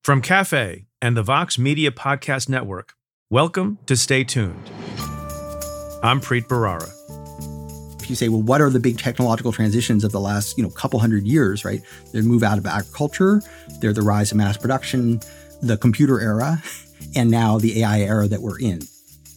From Cafe and the Vox Media Podcast Network, welcome to Stay Tuned. I'm Preet Bharara. If you say, well, what are the big technological transitions of the last, couple hundred years, right? The move out of agriculture, they're the rise of mass production, the computer era, and now the AI era that we're in.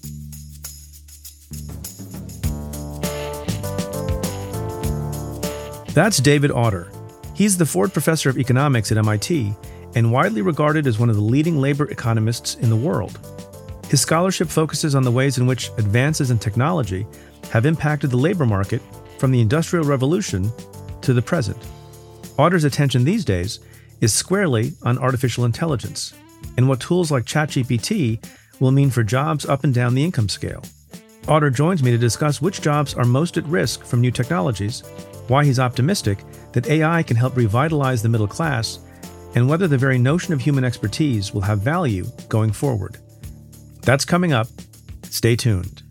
That's David Autor. He's the Ford Professor of Economics at MIT and widely regarded as one of the leading labor economists in the world. His scholarship focuses on the ways in which advances in technology have impacted the labor market from the Industrial Revolution to the present. Autor's attention these days is squarely on artificial intelligence and what tools like ChatGPT will mean for jobs up and down the income scale. Autor joins me to discuss which jobs are most at risk from new technologies, why he's optimistic that AI can help revitalize the middle class, and whether the very notion of human expertise will have value going forward. That's coming up. Stay tuned.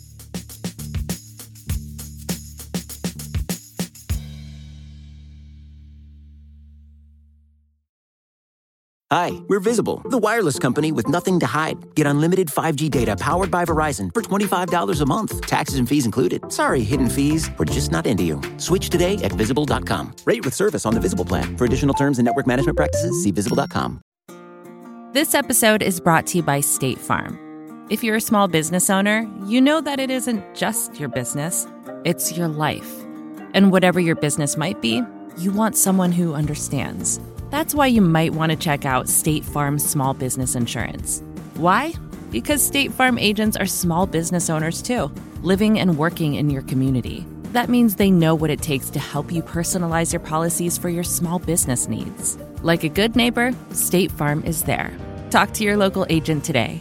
Hi, we're Visible, the wireless company with nothing to hide. Get unlimited 5G data powered by Verizon for $25 a month. Taxes and fees included. Sorry, hidden fees. We're just not into you. Switch today at Visible.com. Rate with service on the Visible plan. For additional terms and network management practices, see Visible.com. This episode is brought to you by State Farm. If you're a small business owner, you know that it isn't just your business, it's your life. And whatever your business might be, you want someone who understands. That's why you might want to check out State Farm Small Business Insurance. Why? Because State Farm agents are small business owners too, living and working in your community. That means they know what it takes to help you personalize your policies for your small business needs. Like a good neighbor, State Farm is there. Talk to your local agent today.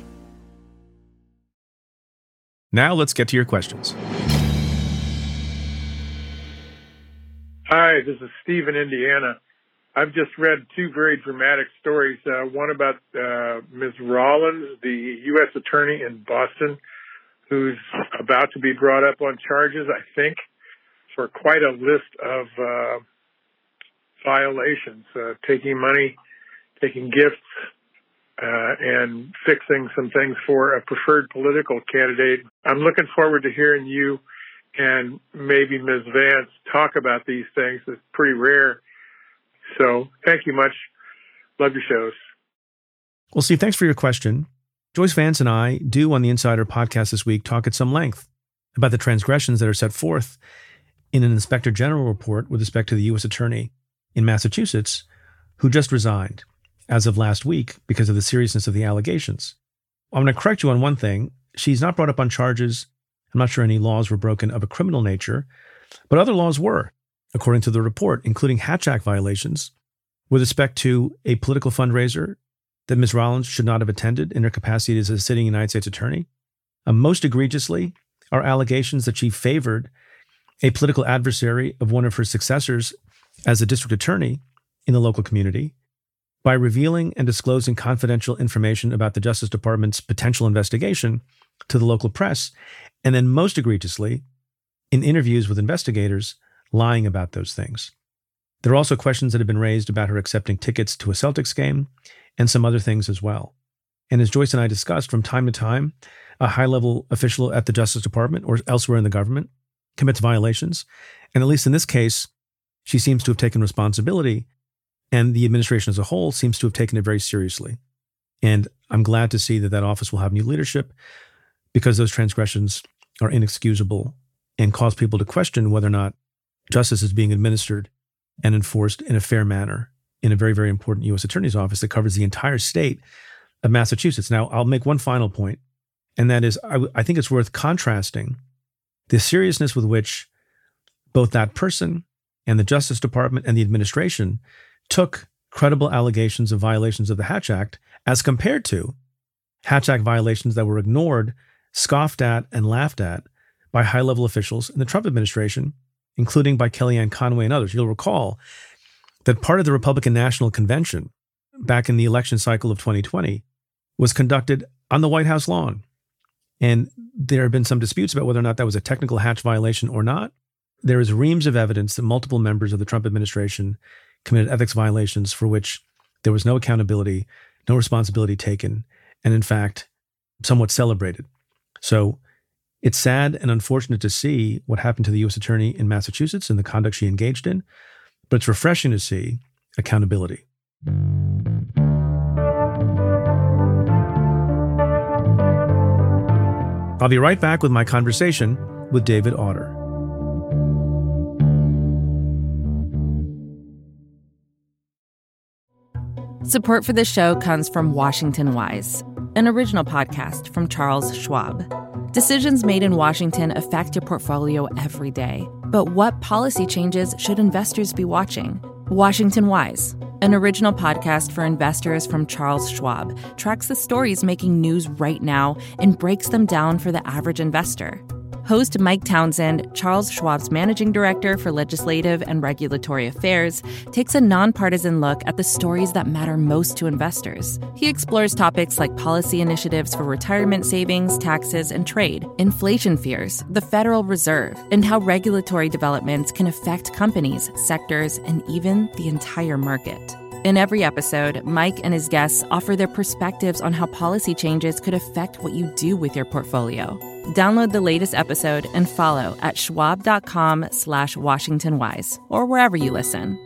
Now let's get to your questions. Hi, this is Steve in Indiana. I've just read two very dramatic stories. One about Ms. Rollins, the U.S. attorney in Boston, who's about to be brought up on charges, I think, for quite a list of violations, taking money, taking gifts, and fixing some things for a preferred political candidate. I'm looking forward to hearing you and maybe Ms. Vance talk about these things. It's pretty rare. So thank you much. Love your shows. Well, Steve, thanks for your question. Joyce Vance and I do on the Insider podcast this week talk at some length about the transgressions that are set forth in an Inspector General report with respect to the U.S. Attorney in Massachusetts, who just resigned as of last week because of the seriousness of the allegations. I'm going to correct you on one thing. She's not brought up on charges. I'm not sure any laws were broken of a criminal nature, but other laws were, according to the report, including Hatch Act violations with respect to a political fundraiser that Ms. Rollins should not have attended in her capacity as a sitting United States attorney. Most egregiously are allegations that she favored a political adversary of one of her successors as a district attorney in the local community by revealing and disclosing confidential information about the Justice Department's potential investigation to the local press, and then most egregiously, in interviews with investigators, lying about those things. There are also questions that have been raised about her accepting tickets to a Celtics game and some other things as well. And as Joyce and I discussed, from time to time, a high-level official at the Justice Department or elsewhere in the government commits violations. And at least in this case, she seems to have taken responsibility, and the administration as a whole seems to have taken it very seriously. And I'm glad to see that that office will have new leadership, because those transgressions are inexcusable and cause people to question whether or not justice is being administered and enforced in a fair manner in a very, very important U.S. Attorney's office that covers the entire state of Massachusetts. Now, I'll make one final point, and that is I think it's worth contrasting the seriousness with which both that person and the Justice Department and the administration took credible allegations of violations of the Hatch Act as compared to Hatch Act violations that were ignored, scoffed at, and laughed at by high-level officials in the Trump administration, including by Kellyanne Conway and others. You'll recall that part of the Republican National Convention back in the election cycle of 2020 was conducted on the White House lawn. And there have been some disputes about whether or not that was a technical Hatch violation or not. There is reams of evidence that multiple members of the Trump administration committed ethics violations for which there was no accountability, no responsibility taken, and in fact, somewhat celebrated. So it's sad and unfortunate to see what happened to the U.S. Attorney in Massachusetts and the conduct she engaged in, but it's refreshing to see accountability. I'll be right back with my conversation with David Autor. Support for this show comes from Washington Wise, an original podcast from Charles Schwab. Decisions made in Washington affect your portfolio every day. But what policy changes should investors be watching? Washington Wise, an original podcast for investors from Charles Schwab, tracks the stories making news right now and breaks them down for the average investor. Host Mike Townsend, Charles Schwab's managing director for legislative and regulatory affairs, takes a nonpartisan look at the stories that matter most to investors. He explores topics like policy initiatives for retirement savings, taxes, and trade, inflation fears, the Federal Reserve, and how regulatory developments can affect companies, sectors, and even the entire market. In every episode, Mike and his guests offer their perspectives on how policy changes could affect what you do with your portfolio. Download the latest episode and follow at schwab.com/WashingtonWise or wherever you listen.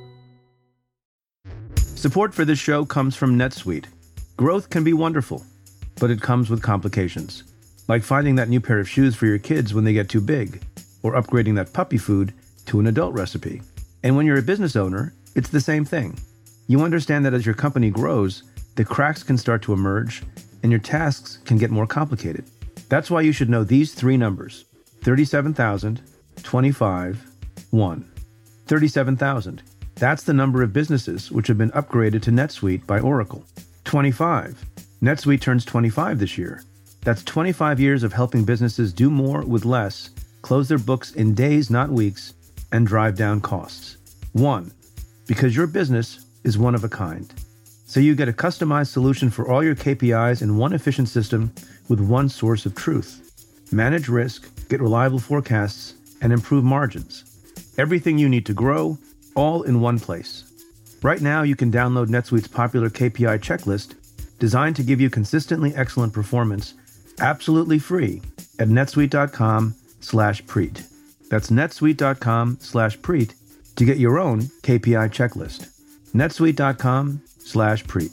Support for this show comes from NetSuite. Growth can be wonderful, but it comes with complications, like finding that new pair of shoes for your kids when they get too big, or upgrading that puppy food to an adult recipe. And when you're a business owner, it's the same thing. You understand that as your company grows, the cracks can start to emerge, and your tasks can get more complicated. That's why you should know these three numbers: 37,000, 25, 1. 37,000. That's the number of businesses which have been upgraded to NetSuite by Oracle. 25. NetSuite turns 25 this year. That's 25 years of helping businesses do more with less, close their books in days, not weeks, and drive down costs. 1. Because your business is one of a kind. So you get a customized solution for all your KPIs in one efficient system with one source of truth. Manage risk, get reliable forecasts, and improve margins. Everything you need to grow, all in one place. Right now, you can download NetSuite's popular KPI checklist, designed to give you consistently excellent performance, absolutely free at netsuite.com/Preet. That's netsuite.com/Preet to get your own KPI checklist. netsuite.com/Preet.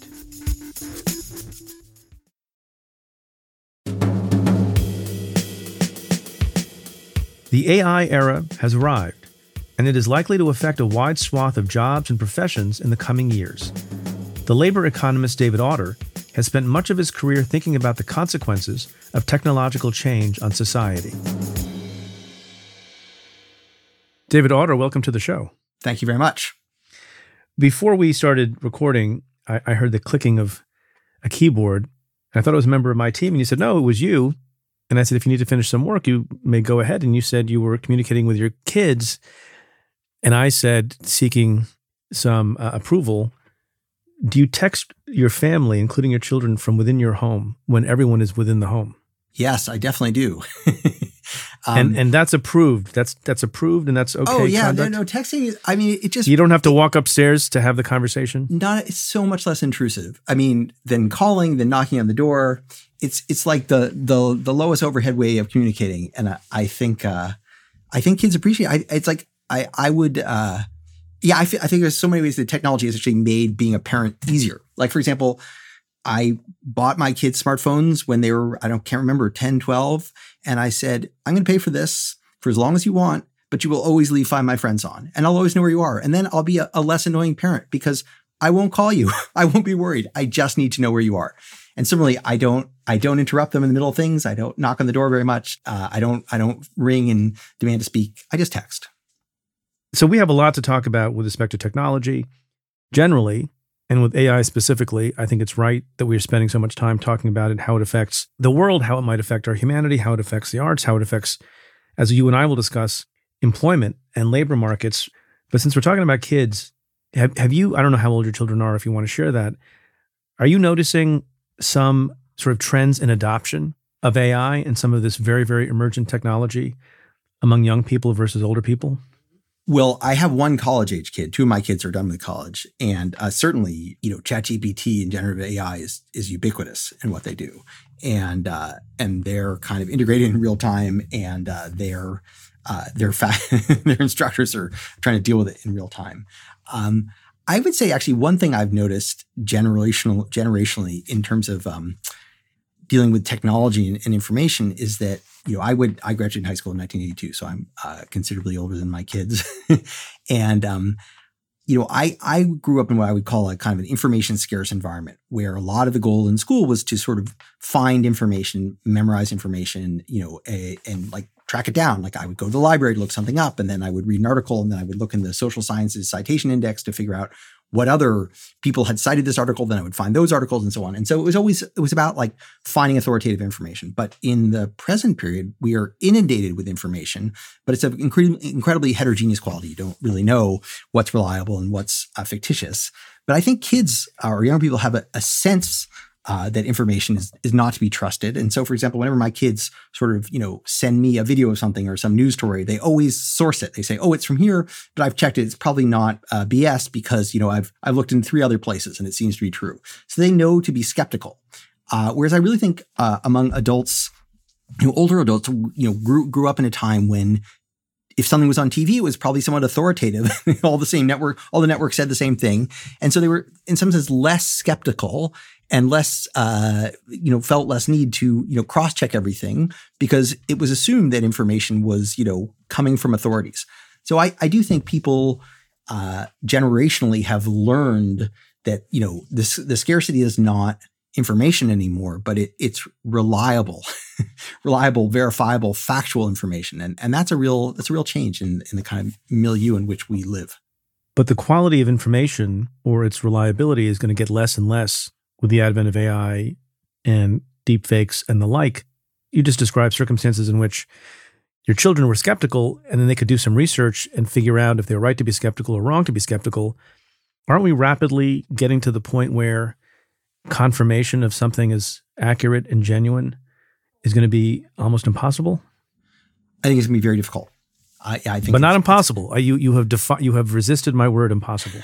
The AI era has arrived, and it is likely to affect a wide swath of jobs and professions in the coming years. The labor economist David Autor has spent much of his career thinking about the consequences of technological change on society. David Autor, welcome to the show. Thank you very much. Before we started recording, I heard the clicking of a keyboard, and I thought it was a member of my team, and you said, no, it was you. And I said, if you need to finish some work, you may go ahead. And you said you were communicating with your kids. And I said, seeking some approval, do you text your family, including your children, from within your home when everyone is within the home? Yes, I definitely do. And that's approved. That's approved, and that's okay. Oh yeah, conduct? no, texting is. I mean, it just you don't have to walk upstairs to have the conversation. It's so much less intrusive. I mean, than calling, than knocking on the door. It's like the lowest overhead way of communicating, and I think kids appreciate it. It's like I would. I think there's so many ways that technology has actually made being a parent easier. Like, for example, I bought my kids smartphones when they were, can't remember, 10, 12. And I said, I'm going to pay for this for as long as you want, but you will always leave Find My Friends on. And I'll always know where you are. And then I'll be a less annoying parent because I won't call you. I won't be worried. I just need to know where you are. And similarly, I don't interrupt them in the middle of things. I don't knock on the door very much. I don't ring and demand to speak. I just text. So we have a lot to talk about with respect to technology generally. And with AI specifically, I think it's right that we're spending so much time talking about it, how it affects the world, how it might affect our humanity, how it affects the arts, how it affects, as you and I will discuss, employment and labor markets. But since we're talking about kids, have you, I don't know how old your children are, if you want to share that, are you noticing some sort of trends in adoption of AI and some of this very, very emergent technology among young people versus older people? Well, I have one college-age kid. Two of my kids are done with college. And certainly, ChatGPT and generative AI is ubiquitous in what they do. And they're kind of integrated in real time, and their instructors are trying to deal with it in real time. I would say actually one thing I've noticed generationally in terms of dealing with technology and information is that, I graduated high school in 1982, so I'm considerably older than my kids. And, I grew up in what I would call a kind of an information scarce environment where a lot of the goal in school was to sort of find information, memorize information, and like track it down. Like I would go to the library to look something up, and then I would read an article, and then I would look in the social sciences citation index to figure out what other people had cited this article. Then I would find those articles and so on. And so it was about like finding authoritative information. But in the present period, we are inundated with information, but it's of incredibly heterogeneous quality. You don't really know what's reliable and what's fictitious. But I think kids or young people have a sense that information is not to be trusted. And so, for example, whenever my kids sort of, send me a video of something or some news story, they always source it. They say, oh, it's from here, but I've checked it. It's probably not BS because, I've looked in 3 other places and it seems to be true. So they know to be skeptical. Whereas I really think among adults, older adults, grew up in a time when if something was on TV, it was probably somewhat authoritative. all the networks said the same thing. And so they were in some sense less skeptical and less, felt less need to, cross-check everything because it was assumed that information was, coming from authorities. So I do think people generationally have learned that, the scarcity is not information anymore, but it's reliable, verifiable, factual information. And that's a real change in the kind of milieu in which we live. But the quality of information or its reliability is going to get less and less with the advent of AI and deepfakes and the like. You just described circumstances in which your children were skeptical and then they could do some research and figure out if they're right to be skeptical or wrong to be skeptical. Aren't we rapidly getting to the point where confirmation of something as accurate and genuine is going to be almost impossible? I think it's going to be very difficult. I think, but not impossible. You have resisted my word, impossible.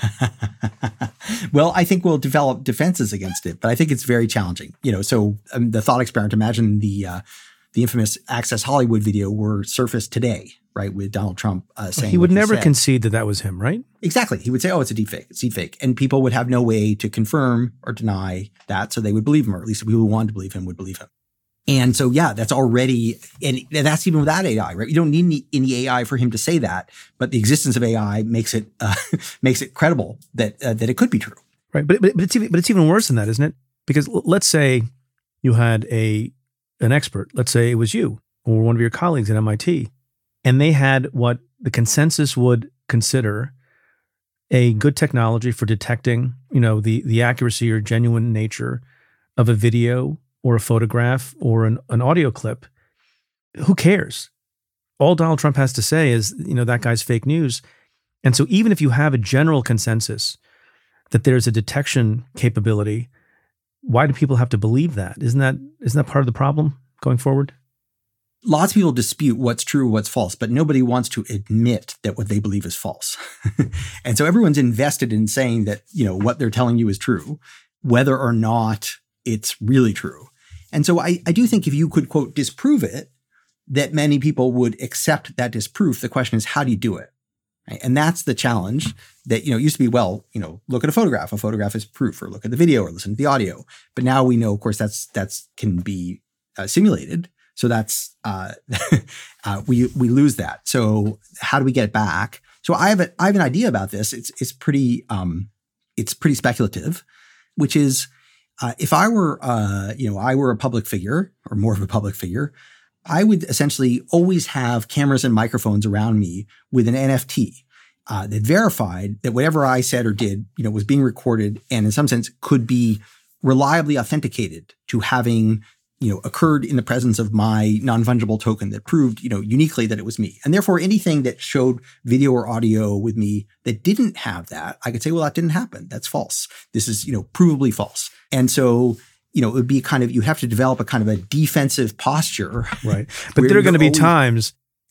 Well, I think we'll develop defenses against it, but I think it's very challenging. So the thought experiment. Imagine the infamous Access Hollywood video were surfaced today, right, with Donald Trump saying he would never concede that was him, right? Exactly. He would say, "Oh, it's a deepfake. It's deepfake," and people would have no way to confirm or deny that, so they would believe him, or at least the people who wanted to believe him would believe him. And so, yeah, that's already, and that's even without AI, right? You don't need any AI for him to say that, but the existence of AI makes it credible that it could be true, right? But it's even worse than that, isn't it? Because let's say you had an expert, let's say it was you or one of your colleagues at MIT, and they had what the consensus would consider a good technology for detecting, the accuracy or genuine nature of a video or a photograph or an audio clip. Who cares? All Donald Trump has to say is, that guy's fake news. And so even if you have a general consensus that there's a detection capability, why do people have to believe that? Isn't that part of the problem going forward? Lots of people dispute what's true, what's false, but nobody wants to admit that what they believe is false. And so everyone's invested in saying that, what they're telling you is true, whether or not it's really true. And so I do think if you could, quote, disprove it, that many people would accept that disproof. The question is, how do you do it? Right? And that's the challenge that, used to be, look at a photograph. A photograph is proof, or look at the video or listen to the audio. But now we know, of course, that's can be simulated. So that's, we lose that. So how do we get it back? So I have an idea about this. It's pretty speculative, which is, if I were a public figure or more of a public figure, I would essentially always have cameras and microphones around me with an NFT that verified that whatever I said or did, was being recorded and in some sense could be reliably authenticated to having, occurred in the presence of my non-fungible token that proved, uniquely that it was me. And therefore, anything that showed video or audio with me that didn't have that, I could say, well, that didn't happen. That's false. This is, provably false. And so, it would be you have to develop a kind of a defensive posture. Right. But there are going to be times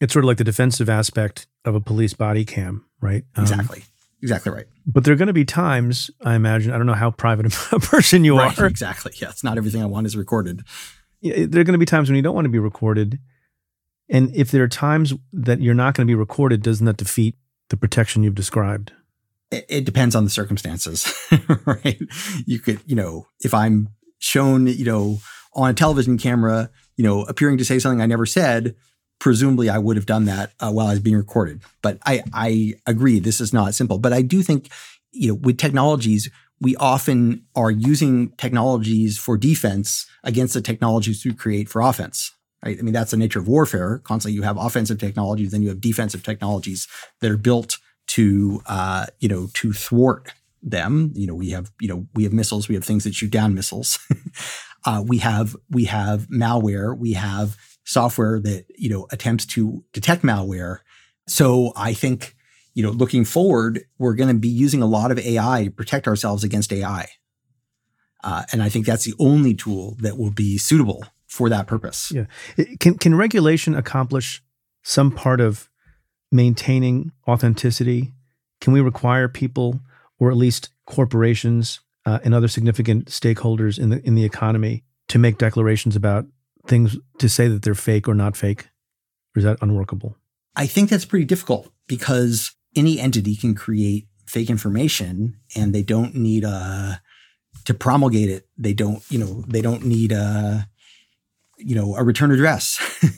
It's sort of like the defensive aspect of a police body cam, right? Exactly right. But there are going to be times, I imagine, I don't know how private a person you are. Exactly. Yeah, it's not everything I want is recorded. There are going to be times when you don't want to be recorded. And if there are times that you're not going to be recorded, doesn't that defeat the protection you've described? It depends on the circumstances, right? You could, if I'm shown, on a television camera, appearing to say something I never said, presumably I would have done that while I was being recorded. But I agree, this is not simple. But I do think, with technologies, we often are using technologies for defense against the technologies we create for offense. Right? I mean, that's the nature of warfare. Constantly, you have offensive technologies, then you have defensive technologies that are built to thwart them. We have missiles, we have things that shoot down missiles. we have malware, we have software that, attempts to detect malware. So I think, looking forward, we're going to be using a lot of AI to protect ourselves against AI. And I think that's the only tool that will be suitable for that purpose. Yeah. Can regulation accomplish some part of maintaining authenticity? Can we require people, or at least corporations and other significant stakeholders in the economy, to make declarations about things, to say that they're fake or not fake? Or is that unworkable? I think that's pretty difficult, because any entity can create fake information, and they don't need to promulgate it. They don't need a return address.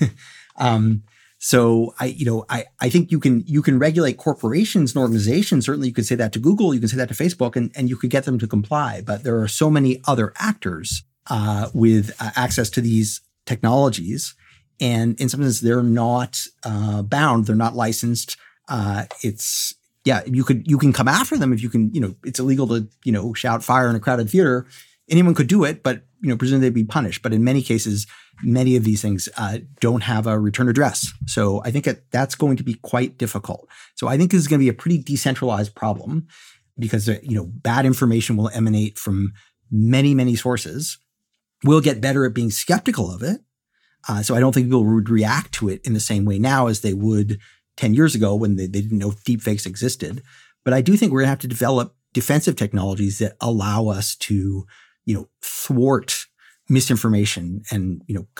So I think you can regulate corporations and organizations. Certainly you could say that to Google, you can say that to Facebook, and you could get them to comply. But there are so many other actors with access to these technologies. And in some sense, they're not bound. They're not licensed. You can come after them if you can, it's illegal to, shout fire in a crowded theater. Anyone could do it, but, presumably they'd be punished. But in many cases, many of these things don't have a return address. So I think that's going to be quite difficult. So I think this is going to be a pretty decentralized problem, because, bad information will emanate from many, many sources. We'll get better at being skeptical of it. So I don't think people would react to it in the same way now as they would 10 years ago when they didn't know deepfakes existed. But I do think we're going to have to develop defensive technologies that allow us to, thwart misinformation and,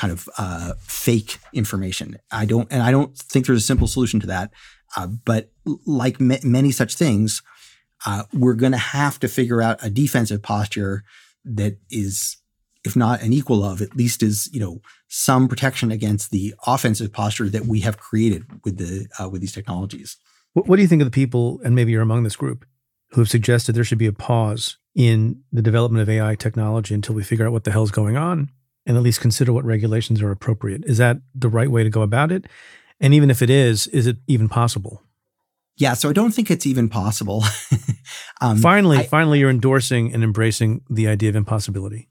fake information. I don't think there's a simple solution to that. But like many such things, we're going to have to figure out a defensive posture that is, if not an equal of, at least is, some protection against the offensive posture that we have created with these technologies. What do you think of the people, and maybe you're among this group, who have suggested there should be a pause in the development of AI technology until we figure out what the hell's going on, and at least consider what regulations are appropriate? Is that the right way to go about it? And even if it is it even possible? Yeah, so I don't think it's even possible. Finally, you're endorsing and embracing the idea of impossibility.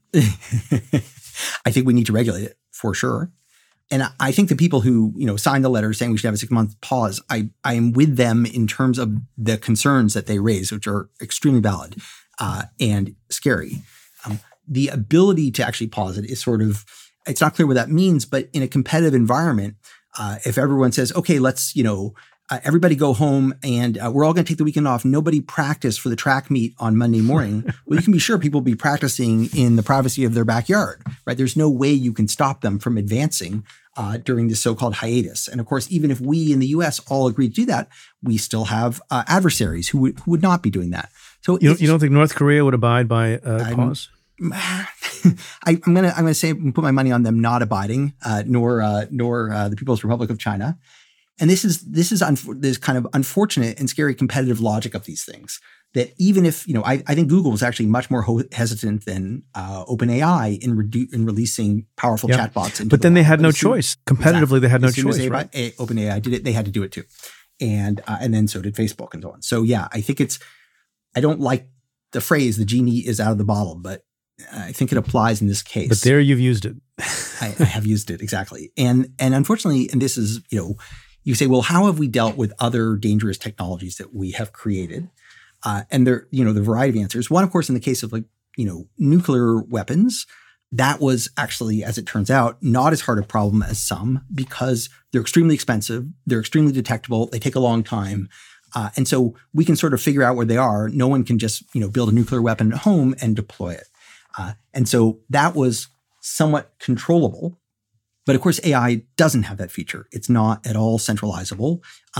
I think we need to regulate it for sure. And I think the people who, signed the letter saying we should have a 6-month pause, I am with them in terms of the concerns that they raise, which are extremely valid and scary. The ability to actually pause it is it's not clear what that means, but in a competitive environment, if everyone says, okay, let's, everybody go home and we're all going to take the weekend off. Nobody practice for the track meet on Monday morning. Well, you can be sure people will be practicing in the privacy of their backyard, right? There's no way you can stop them from advancing during this so-called hiatus. And of course, even if we in the US all agree to do that, we still have adversaries who would not be doing that. So you don't think North Korea would abide by a pause? I'm gonna say put my money on them not abiding, nor the People's Republic of China. And this is kind of unfortunate and scary competitive logic of these things. That even if, I think Google was actually much more hesitant than OpenAI in releasing powerful chatbots. But then they had no choice. Competitively, they had no choice. OpenAI did it, they had to do it too. And then so did Facebook and so on. So yeah, I don't like the phrase, the genie is out of the bottle, but I think it applies in this case. But there you've used it. I have used it, exactly. And unfortunately, and this is, you say, well, how have we dealt with other dangerous technologies that we have created? And there, the variety of answers. One, of course, in the case of nuclear weapons, that was actually, as it turns out, not as hard a problem as some because they're extremely expensive, they're extremely detectable, they take a long time. And so we can sort of figure out where they are. No one can just, build a nuclear weapon at home and deploy it. And so that was somewhat controllable. But of course, AI doesn't have that feature. It's not at all centralizable.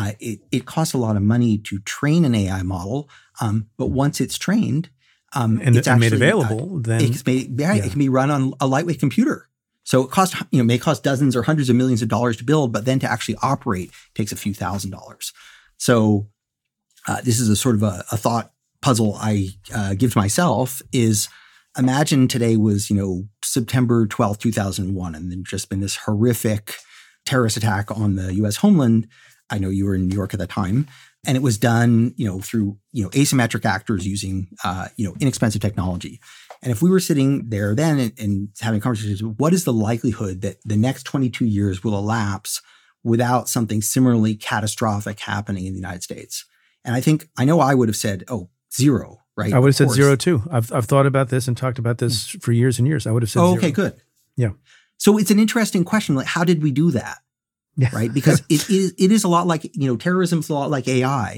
It costs a lot of money to train an AI model. But once it's trained, it's actually made available, then it can be run on a lightweight computer. So it costs, may cost dozens or hundreds of millions of dollars to build, but then to actually operate takes a few $1,000s. So this is a sort of a thought puzzle I give to myself is imagine today was, September 12th, 2001, and then just been this horrific terrorist attack on the U.S. homeland. I know you were in New York at the time. And it was done, through, asymmetric actors using, inexpensive technology. And if we were sitting there then and having conversations, what is the likelihood that the next 22 years will elapse without something similarly catastrophic happening in the United States? And I know I would have said, 0, right? I would have said 0 too. I've thought about this and talked about this for years and years. I would have said 0. Okay, good. Yeah. So it's an interesting question. Like, how did we do that? Yeah. Right? Because it is a lot like, terrorism's a lot like AI.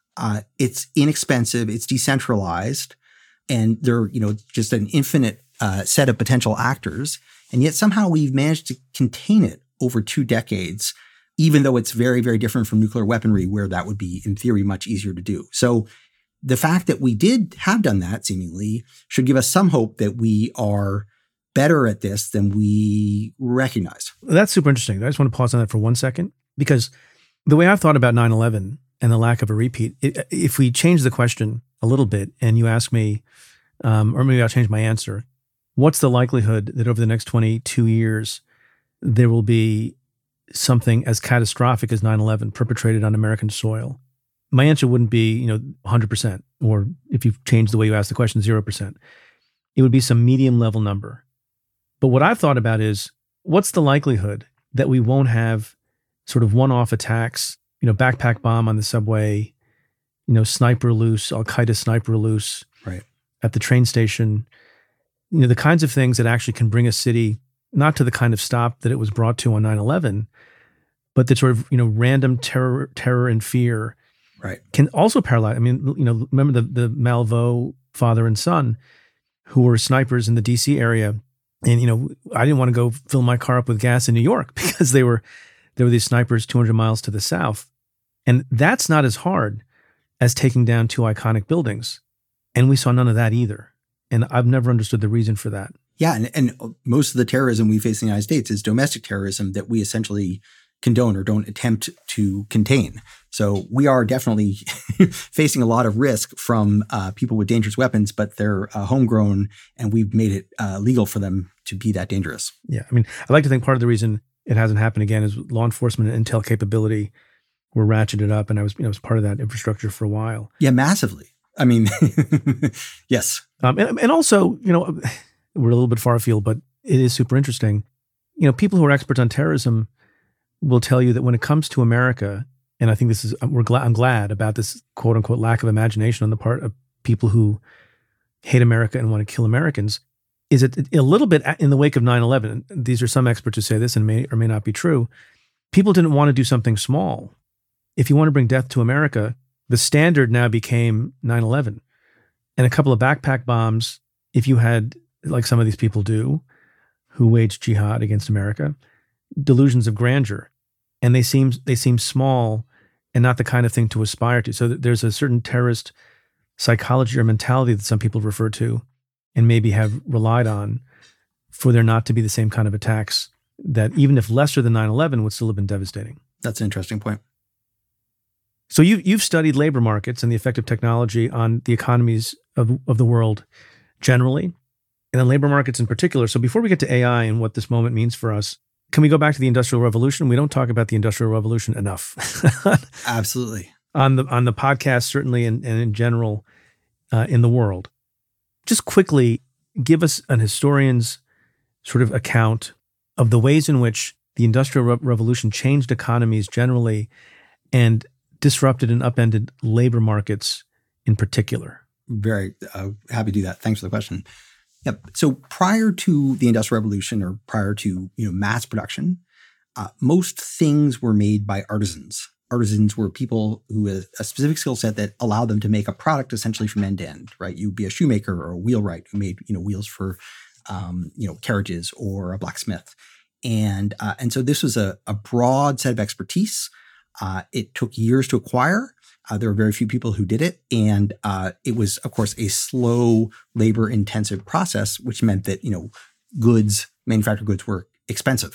It's inexpensive, it's decentralized, and they're, just an infinite set of potential actors. And yet somehow we've managed to contain it over 2 decades, even though it's very, very different from nuclear weaponry, where that would be, in theory, much easier to do. So the fact that we have done that, seemingly, should give us some hope that we are better at this than we recognize. That's super interesting. I just want to pause on that for 1 second, because the way I've thought about 9/11 and the lack of a repeat, if we change the question a little bit and you ask me, or maybe I'll change my answer, what's the likelihood that over the next 22 years, there will be something as catastrophic as 9/11 perpetrated on American soil? My answer wouldn't be, 100%, or if you change the way you ask the question, 0%. It would be some medium level number. But what I've thought about is, what's the likelihood that we won't have sort of one-off attacks, backpack bomb on the subway, sniper loose, Al-Qaeda sniper loose, right, at the train station, the kinds of things that actually can bring a city not to the kind of stop that it was brought to on 9/11, but that sort of, random terror and fear, right, can also paralyze. I mean, remember the Malveaux father and son who were snipers in the DC area. And, I didn't want to go fill my car up with gas in New York because there were these snipers 200 miles to the south. And that's not as hard as taking down 2 iconic buildings. And we saw none of that either. And I've never understood the reason for that. Yeah. And most of the terrorism we face in the United States is domestic terrorism that we essentially condone or don't attempt to contain. So we are definitely facing a lot of risk from people with dangerous weapons, but they're homegrown, and we've made it legal for them to be that dangerous. Yeah. I mean, I like to think part of the reason it hasn't happened again is law enforcement and intel capability were ratcheted up, and I was part of that infrastructure for a while. Yeah, massively. I mean, yes. And also, we're a little bit far afield, but it is super interesting. People who are experts on terrorism will tell you that when it comes to America, and I think this is, I'm glad about this quote unquote lack of imagination on the part of people who hate America and want to kill Americans, is it a little bit in the wake of 9/11. These are some experts who say this and may or may not be true. People didn't want to do something small. If you want to bring death to America, the standard now became 9/11 and a couple of backpack bombs. If you had, like some of these people do, who waged jihad against America, delusions of grandeur, and they seem small and not the kind of thing to aspire to. So there's a certain terrorist psychology or mentality that some people refer to and maybe have relied on for there not to be the same kind of attacks that, even if lesser than 9/11, would still have been devastating. That's an interesting point. So you've studied labor markets and the effect of technology on the economies of the world generally, and then labor markets in particular. So before we get to AI and what this moment means for us, can we go back to the Industrial Revolution? We don't talk about the Industrial Revolution enough. Absolutely. On the podcast, certainly, and in general, in the world. Just quickly, give us an historian's sort of account of the ways in which the Industrial Revolution changed economies generally and disrupted and upended labor markets in particular. Very happy to do that. Thanks for the question. Yep. So prior to the Industrial Revolution or prior to mass production, most things were made by artisans. Artisans were people who had a specific skill set that allowed them to make a product essentially from end to end, right? You'd be a shoemaker or a wheelwright who made wheels for carriages, or a blacksmith. And so this was a broad set of expertise. It took years to acquire. There were very few people who did it. And it was, of course, a slow, labor-intensive process, which meant that, manufactured goods were expensive.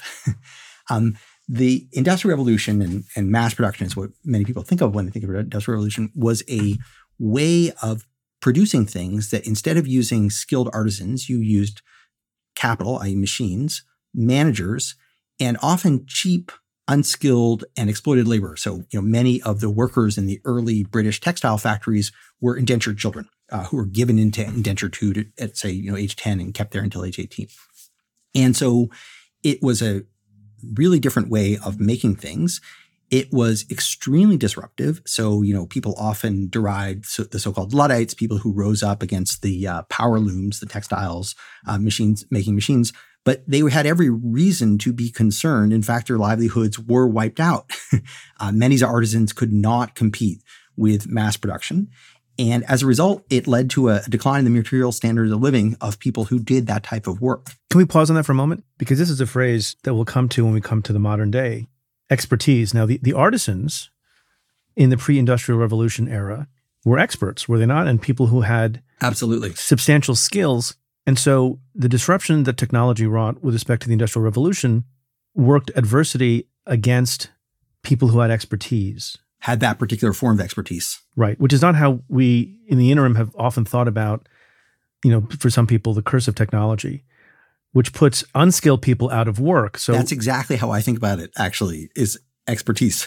The Industrial Revolution and mass production is what many people think of when they think of the Industrial Revolution, was a way of producing things that instead of using skilled artisans, you used capital, i.e. machines, managers, and often cheap, unskilled, and exploited labor. So, many of the workers in the early British textile factories were indentured children who were given into indenture at, say, age 10 and kept there until age 18. And so it was a really different way of making things. It was extremely disruptive. So, people often deride the so-called Luddites, people who rose up against the power looms, the textiles, making machines. But they had every reason to be concerned. In fact, their livelihoods were wiped out. Many artisans could not compete with mass production. And as a result, it led to a decline in the material standards of living of people who did that type of work. Can we pause on that for a moment? Because this is a phrase that we'll come to when we come to the modern day. Expertise. Now, the artisans in the pre-industrial revolution era were experts, were they not? And people who had absolutely substantial skills. And so the disruption that technology wrought with respect to the Industrial Revolution worked adversity against people who had expertise. Had that particular form of expertise. Right, which is not how we, in the interim, have often thought about, for some people, the curse of technology, which puts unskilled people out of work. So that's exactly how I think about it, actually, is expertise.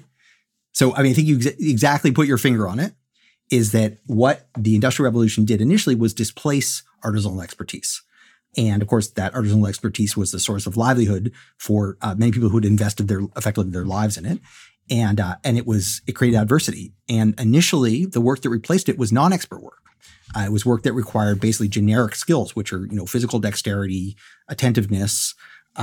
So, I think you exactly put your finger on it, is that what the Industrial Revolution did initially was displace artisanal expertise. And of course, that artisanal expertise was the source of livelihood for many people who had invested effectively their lives in it. And it created adversity. And initially, the work that replaced it was non-expert work. It was work that required basically generic skills, which are physical dexterity, attentiveness,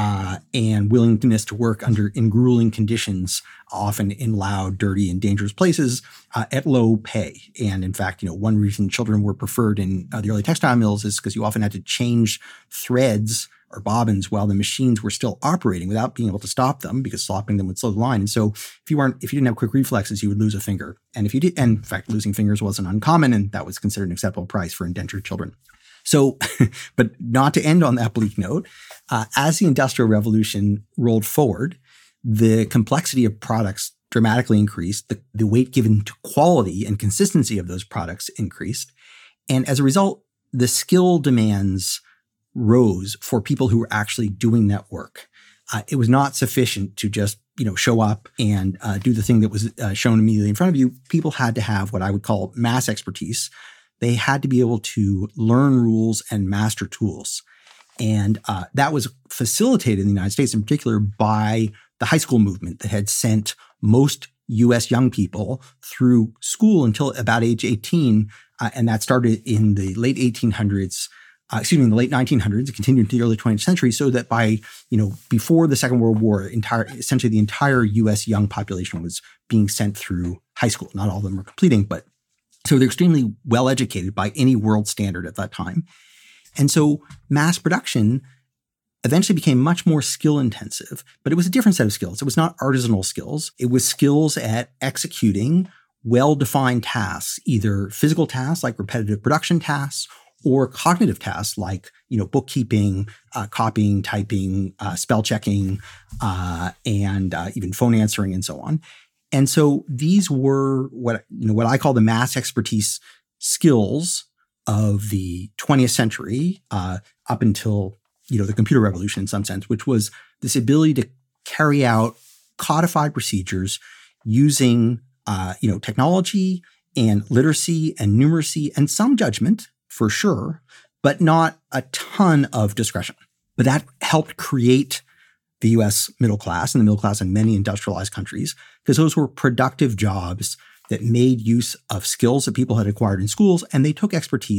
and willingness to work in grueling conditions, often in loud, dirty, and dangerous places at low pay. And in fact, one reason children were preferred in the early textile mills is because you often had to change threads or bobbins while the machines were still operating without being able to stop them, because stopping them would slow the line. And so if you didn't have quick reflexes, you would lose a finger. And if you did, and in fact, losing fingers wasn't uncommon, and that was considered an acceptable price for indentured children. So, but not to end on that bleak note, as the Industrial Revolution rolled forward, the complexity of products dramatically increased, the weight given to quality and consistency of those products increased. And as a result, the skill demands rose for people who were actually doing that work. It was not sufficient to just, show up and do the thing that was shown immediately in front of you. People had to have what I would call mass expertise. They had to be able to learn rules and master tools. And that was facilitated in the United States in particular by the high school movement that had sent most U.S. young people through school until about age 18. And that started in the late 1800s. In the late 1900s, it continued into the early 20th century, so that by, before the Second World War, essentially the entire U.S. young population was being sent through high school. Not all of them were completing, but so they're extremely well educated by any world standard at that time. And so mass production eventually became much more skill intensive, but it was a different set of skills. It was not artisanal skills. It was skills at executing well-defined tasks, either physical tasks like repetitive production tasks, or cognitive tasks like, bookkeeping, copying, typing, spell checking, and even phone answering and so on. And so these were what I call the mass expertise skills of the 20th century up until, the computer revolution in some sense, which was this ability to carry out codified procedures using, technology and literacy and numeracy and some judgment, for sure, but not a ton of discretion. But that helped create the U.S. middle class and the middle class in many industrialized countries, because those were productive jobs that made use of skills that people had acquired in schools, and they took expertise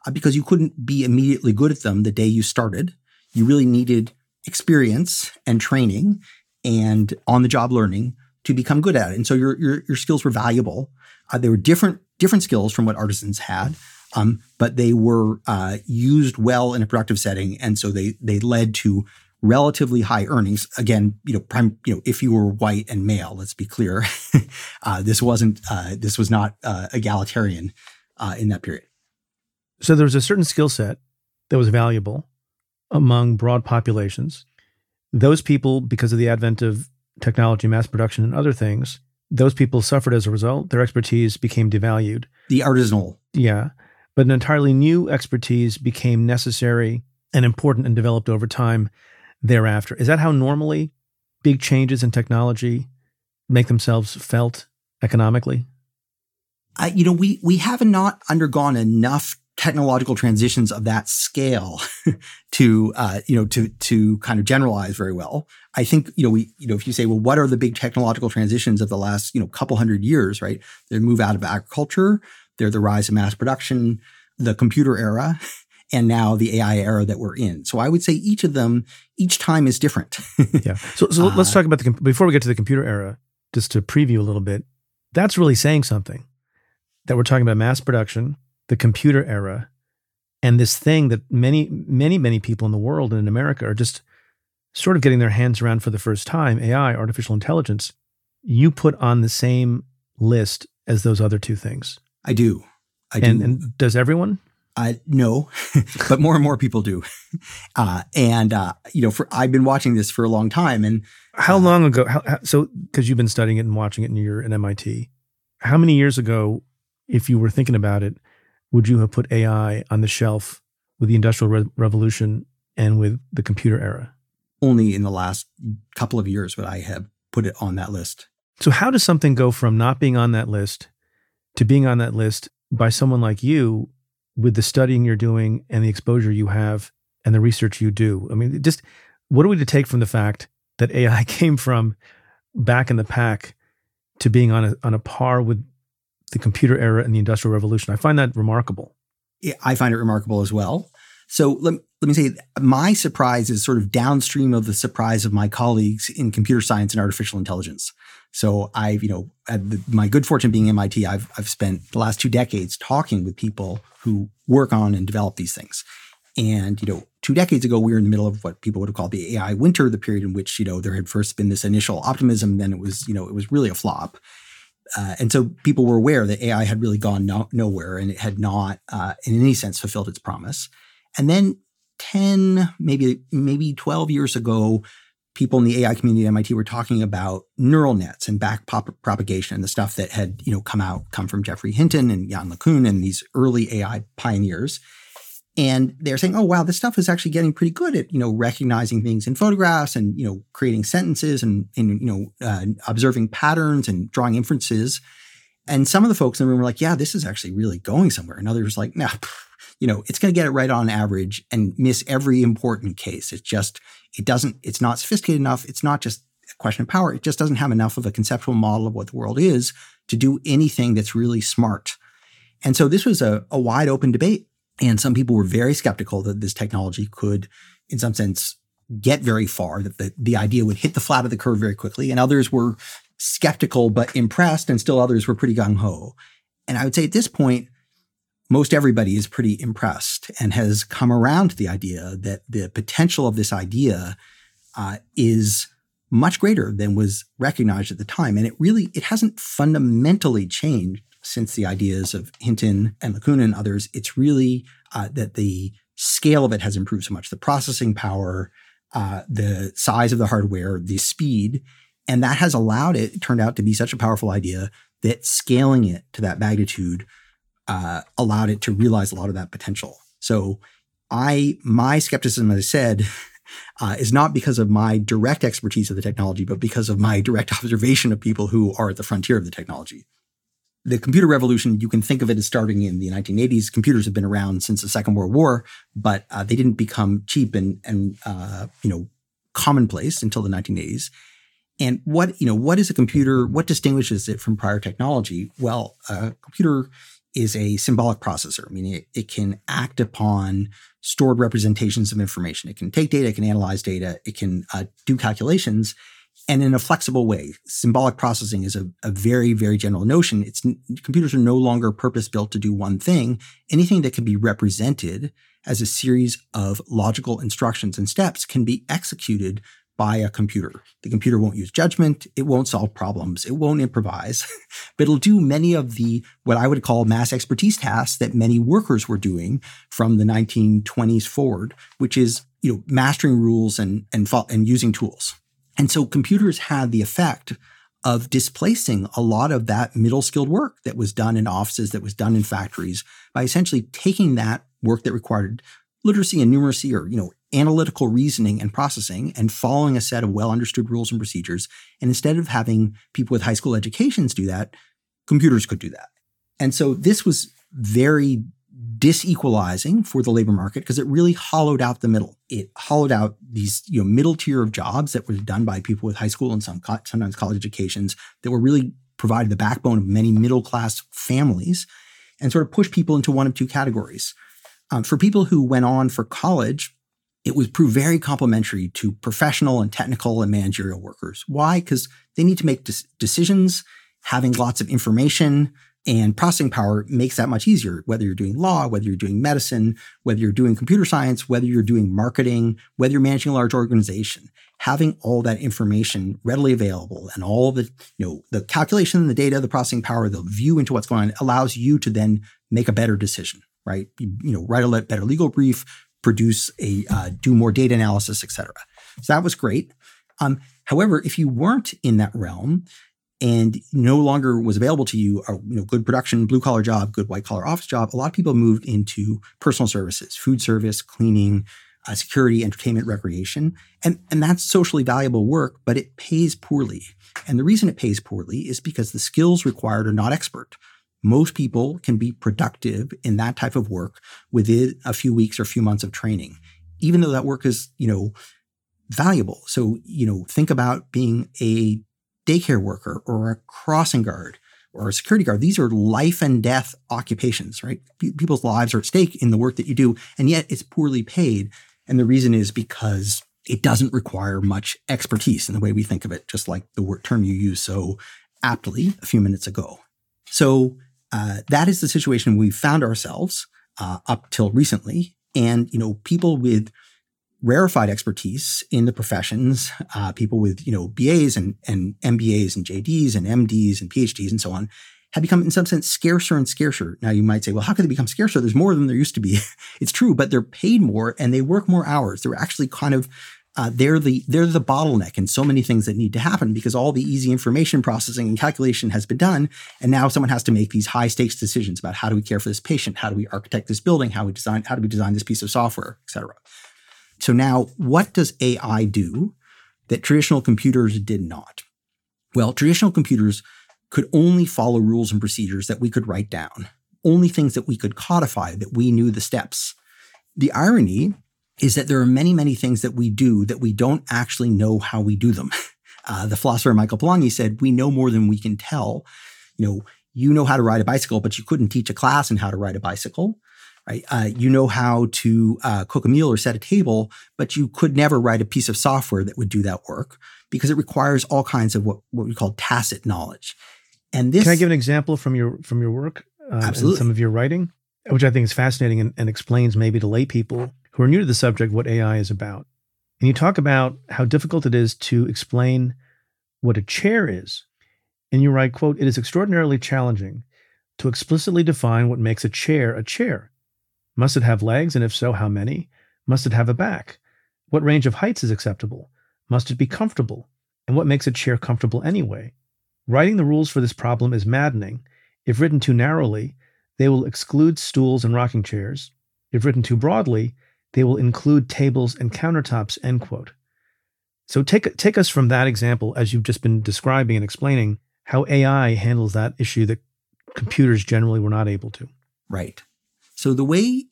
because you couldn't be immediately good at them the day you started. You really needed experience and training and on-the-job learning to become good at it. And so your skills were valuable. They were different skills from what artisans had, but they were used well in a productive setting, and so they led to relatively high earnings. Again, if you were white and male, let's be clear, this was not egalitarian in that period. So there was a certain skill set that was valuable among broad populations. Those people, because of the advent of technology, mass production, and other things, those people suffered as a result. Their expertise became devalued. The artisanal. Yeah. But an entirely new expertise became necessary and important and developed over time thereafter. Is that how normally big changes in technology make themselves felt economically? We have not undergone enough technological transitions of that scale to kind of generalize very well. I think, if you say, well, what are the big technological transitions of the last, couple hundred years, right? They move out of agriculture, they're the rise of mass production, the computer era, and now the AI era that we're in. So I would say each time is different. Yeah. So let's talk about before we get to the computer era, just to preview a little bit, that's really saying something, that we're talking about mass production, the computer era, and this thing that many, many, many people in the world and in America are just sort of getting their hands around for the first time, AI, artificial intelligence. You put on the same list as those other two things. I do. And does everyone? No, but more and more people do. I've been watching this for a long time. And how long ago? So, because you've been studying it and watching it, and you're at MIT, how many years ago, if you were thinking about it, would you have put AI on the shelf with the Industrial Revolution and with the computer era? Only in the last couple of years would I have put it on that list. So how does something go from not being on that list to being on that list by someone like you with the studying you're doing and the exposure you have and the research you do? I mean, just what are we to take from the fact that AI came from back in the pack to being on a par with the computer era and the Industrial Revolution? I find that remarkable. Yeah, I find it remarkable as well. So let me say, my surprise is sort of downstream of the surprise of my colleagues in computer science and artificial intelligence. So I've, my good fortune being MIT, I've spent the last 2 decades talking with people who work on and develop these things. And, 2 decades ago, we were in the middle of what people would have called the AI winter, the period in which, there had first been this initial optimism, then it was really a flop. And so people were aware that AI had really gone nowhere, and it had not, in any sense, fulfilled its promise. And then 10, maybe 12 years ago, people in the AI community at MIT were talking about neural nets and back propagation and the stuff that had, come from Geoffrey Hinton and Yann LeCun and these early AI pioneers. And they're saying, oh, wow, this stuff is actually getting pretty good at, recognizing things in photographs and, creating sentences and observing patterns and drawing inferences. And some of the folks in the room were like, yeah, this is actually really going somewhere. And others were like, no, it's going to get it right on average and miss every important case. It's not sophisticated enough. It's not just a question of power. It just doesn't have enough of a conceptual model of what the world is to do anything that's really smart. And so this was a wide open debate. And some people were very skeptical that this technology could, in some sense, get very far, that the idea would hit the flat of the curve very quickly. And others were skeptical but impressed, and still others were pretty gung-ho. And I would say at this point, most everybody is pretty impressed and has come around to the idea that the potential of this idea is much greater than was recognized at the time. And it hasn't fundamentally changed since the ideas of Hinton and LeCun and others. It's really that the scale of it has improved so much. The processing power, the size of the hardware, the speed, and that has allowed it turned out to be such a powerful idea that scaling it to that magnitude allowed it to realize a lot of that potential. So my skepticism, as I said, is not because of my direct expertise of the technology, but because of my direct observation of people who are at the frontier of the technology. The computer revolution, you can think of it as starting in the 1980s. Computers have been around since the Second World War, but they didn't become cheap and commonplace until the 1980s. And what is a computer? What distinguishes it from prior technology? Well, a computer is a symbolic processor, meaning it can act upon stored representations of information. It can take data, it can analyze data, it can do calculations, and in a flexible way. Symbolic processing is a very, very general notion. Computers are no longer purpose-built to do one thing. Anything that can be represented as a series of logical instructions and steps can be executed by a computer. The computer won't use judgment. It won't solve problems. It won't improvise, but it'll do many of the, what I would call mass expertise tasks that many workers were doing from the 1920s forward, which is, mastering rules and using tools. And so computers had the effect of displacing a lot of that middle skilled work that was done in offices, that was done in factories, by essentially taking that work that required literacy and numeracy, or, analytical reasoning and processing, and following a set of well understood rules and procedures. And instead of having people with high school educations do that, computers could do that. And so this was very disequalizing for the labor market because it really hollowed out the middle. It hollowed out these middle tier of jobs that were done by people with high school and sometimes college educations that were really provided the backbone of many middle class families, and sort of pushed people into one of two categories. For people who went on for college, it was proved very complementary to professional and technical and managerial workers. Why? Because they need to make decisions. Having lots of information and processing power makes that much easier, whether you're doing law, whether you're doing medicine, whether you're doing computer science, whether you're doing marketing, whether you're managing a large organization. Having all that information readily available and all the, the calculation, the data, the processing power, the view into what's going on allows you to then make a better decision, right? Write a better legal brief, produce do more data analysis, et cetera. So that was great. However, if you weren't in that realm and no longer was available to you a good production, blue collar job, good white collar office job, a lot of people moved into personal services, food service, cleaning, security, entertainment, recreation. And that's socially valuable work, but it pays poorly. And the reason it pays poorly is because the skills required are not expert. Most people can be productive in that type of work within a few weeks or a few months of training, even though that work is, valuable. So, think about being a daycare worker or a crossing guard or a security guard. These are life and death occupations, right? People's lives are at stake in the work that you do, and yet it's poorly paid. And the reason is because it doesn't require much expertise in the way we think of it, just like the term you used so aptly a few minutes ago. So, that is the situation we found ourselves up till recently. And, people with rarefied expertise in the professions, people with, BAs and MBAs and JDs and MDs and PhDs and so on, have become in some sense scarcer and scarcer. Now you might say, well, how could they become scarcer? There's more than there used to be. It's true, but they're paid more and they work more hours. They're actually kind of they're the bottleneck in so many things that need to happen because all the easy information processing and calculation has been done. And now someone has to make these high stakes decisions about how do we care for this patient? How do we architect this building? How do we design this piece of software, et cetera. So now what does AI do that traditional computers did not? Well, traditional computers could only follow rules and procedures that we could write down, only things that we could codify, that we knew the steps. The irony is that there are many, many things that we do that we don't actually know how we do them. The philosopher Michael Polanyi said, we know more than we can tell. You know how to ride a bicycle, but you couldn't teach a class on how to ride a bicycle, right? You know how to cook a meal or set a table, but you could never write a piece of software that would do that work because it requires all kinds of what we call tacit knowledge. And this— Can I give an example from your work? Absolutely. And some of your writing, which I think is fascinating and explains maybe to lay people who are new to the subject what AI is about. And you talk about how difficult it is to explain what a chair is. And you write, quote, "It is extraordinarily challenging to explicitly define what makes a chair a chair. Must it have legs, and if so, how many? Must it have a back? What range of heights is acceptable? Must it be comfortable? And what makes a chair comfortable anyway? Writing the rules for this problem is maddening. If written too narrowly, they will exclude stools and rocking chairs. If written too broadly, they will include tables and countertops," end quote. So take us from that example, as you've just been describing and explaining, how AI handles that issue that computers generally were not able to. Right. So the way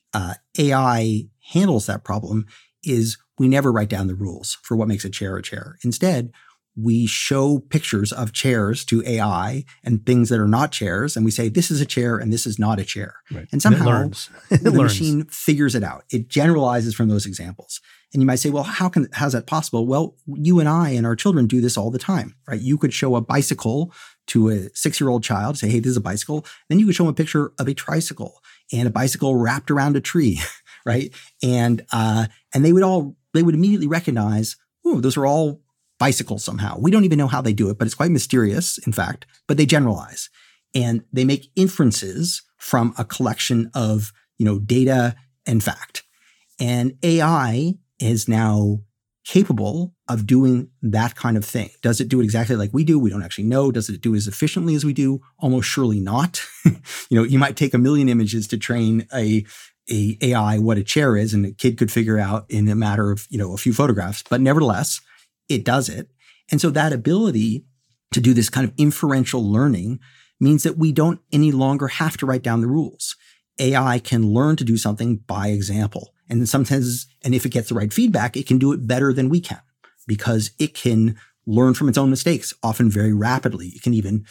AI handles that problem is we never write down the rules for what makes a chair a chair. Instead, we show pictures of chairs to AI and things that are not chairs, and we say, this is a chair and this is not a chair. Right. And somehow it learns. the machine figures it out. It generalizes from those examples. And you might say, well, how's that possible? Well, you and I and our children do this all the time, right? You could show a bicycle to a 6-year-old child, say, hey, this is a bicycle. Then you could show them a picture of a tricycle and a bicycle wrapped around a tree, right? And they would immediately recognize, oh, those are all bicycles somehow. We don't even know how they do it, but it's quite mysterious, in fact, but they generalize. And they make inferences from a collection of, data and fact. And AI is now capable of doing that kind of thing. Does it do it exactly like we do? We don't actually know. Does it do it as efficiently as we do? Almost surely not. You might take 1 million images to train a AI what a chair is, and a kid could figure out in a matter of, a few photographs. But nevertheless, it does it. And so that ability to do this kind of inferential learning means that we don't any longer have to write down the rules. AI can learn to do something by example. And sometimes, and if it gets the right feedback, it can do it better than we can because it can learn from its own mistakes, often very rapidly. It can even,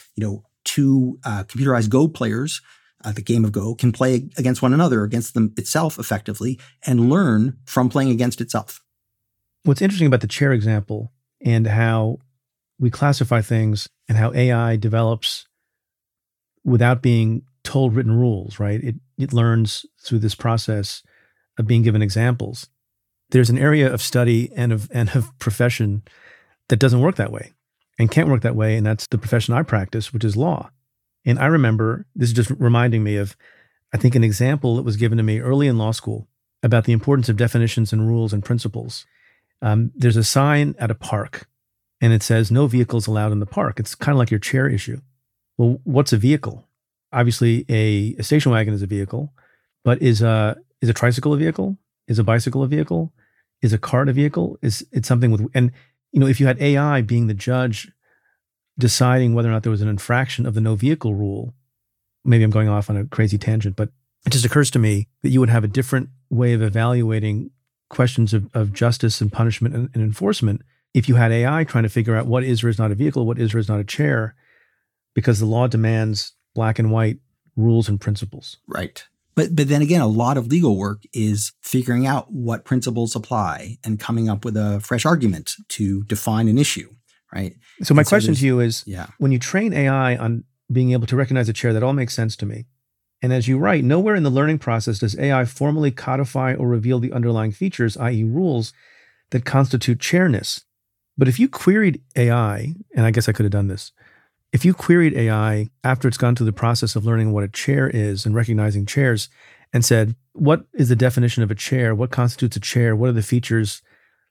two computerized Go players, the game of Go, can play against one another, against them itself effectively, and learn from playing against itself. What's interesting about the chair example and how we classify things and how AI develops without being told written rules, right? It learns through this process of being given examples. There's an area of study and of profession that doesn't work that way and can't work that way, and that's the profession I practice, which is law. And I remember, this is just reminding me of, I think, an example that was given to me early in law school about the importance of definitions and rules and principles. There's a sign at a park, and it says, no vehicles allowed in the park. It's kind of like your chair issue. Well, what's a vehicle? Obviously, a station wagon is a vehicle, but is a tricycle a vehicle? Is a bicycle a vehicle? Is a cart a vehicle? Is it something with, and if you had AI being the judge deciding whether or not there was an infraction of the no vehicle rule, maybe I'm going off on a crazy tangent, but it just occurs to me that you would have a different way of evaluating questions of justice and punishment and enforcement if you had AI trying to figure out what is or is not a vehicle, what is or is not a chair, because the law demands black and white rules and principles. Right. But then again, a lot of legal work is figuring out what principles apply and coming up with a fresh argument to define an issue, right? So my question to you is, yeah, when you train AI on being able to recognize a chair, that all makes sense to me. And as you write, nowhere in the learning process does AI formally codify or reveal the underlying features, i.e. rules, that constitute chairness. But if you queried AI, and I guess I could have done this, if you queried AI after it's gone through the process of learning what a chair is and recognizing chairs and said, what is the definition of a chair? What constitutes a chair? What are the features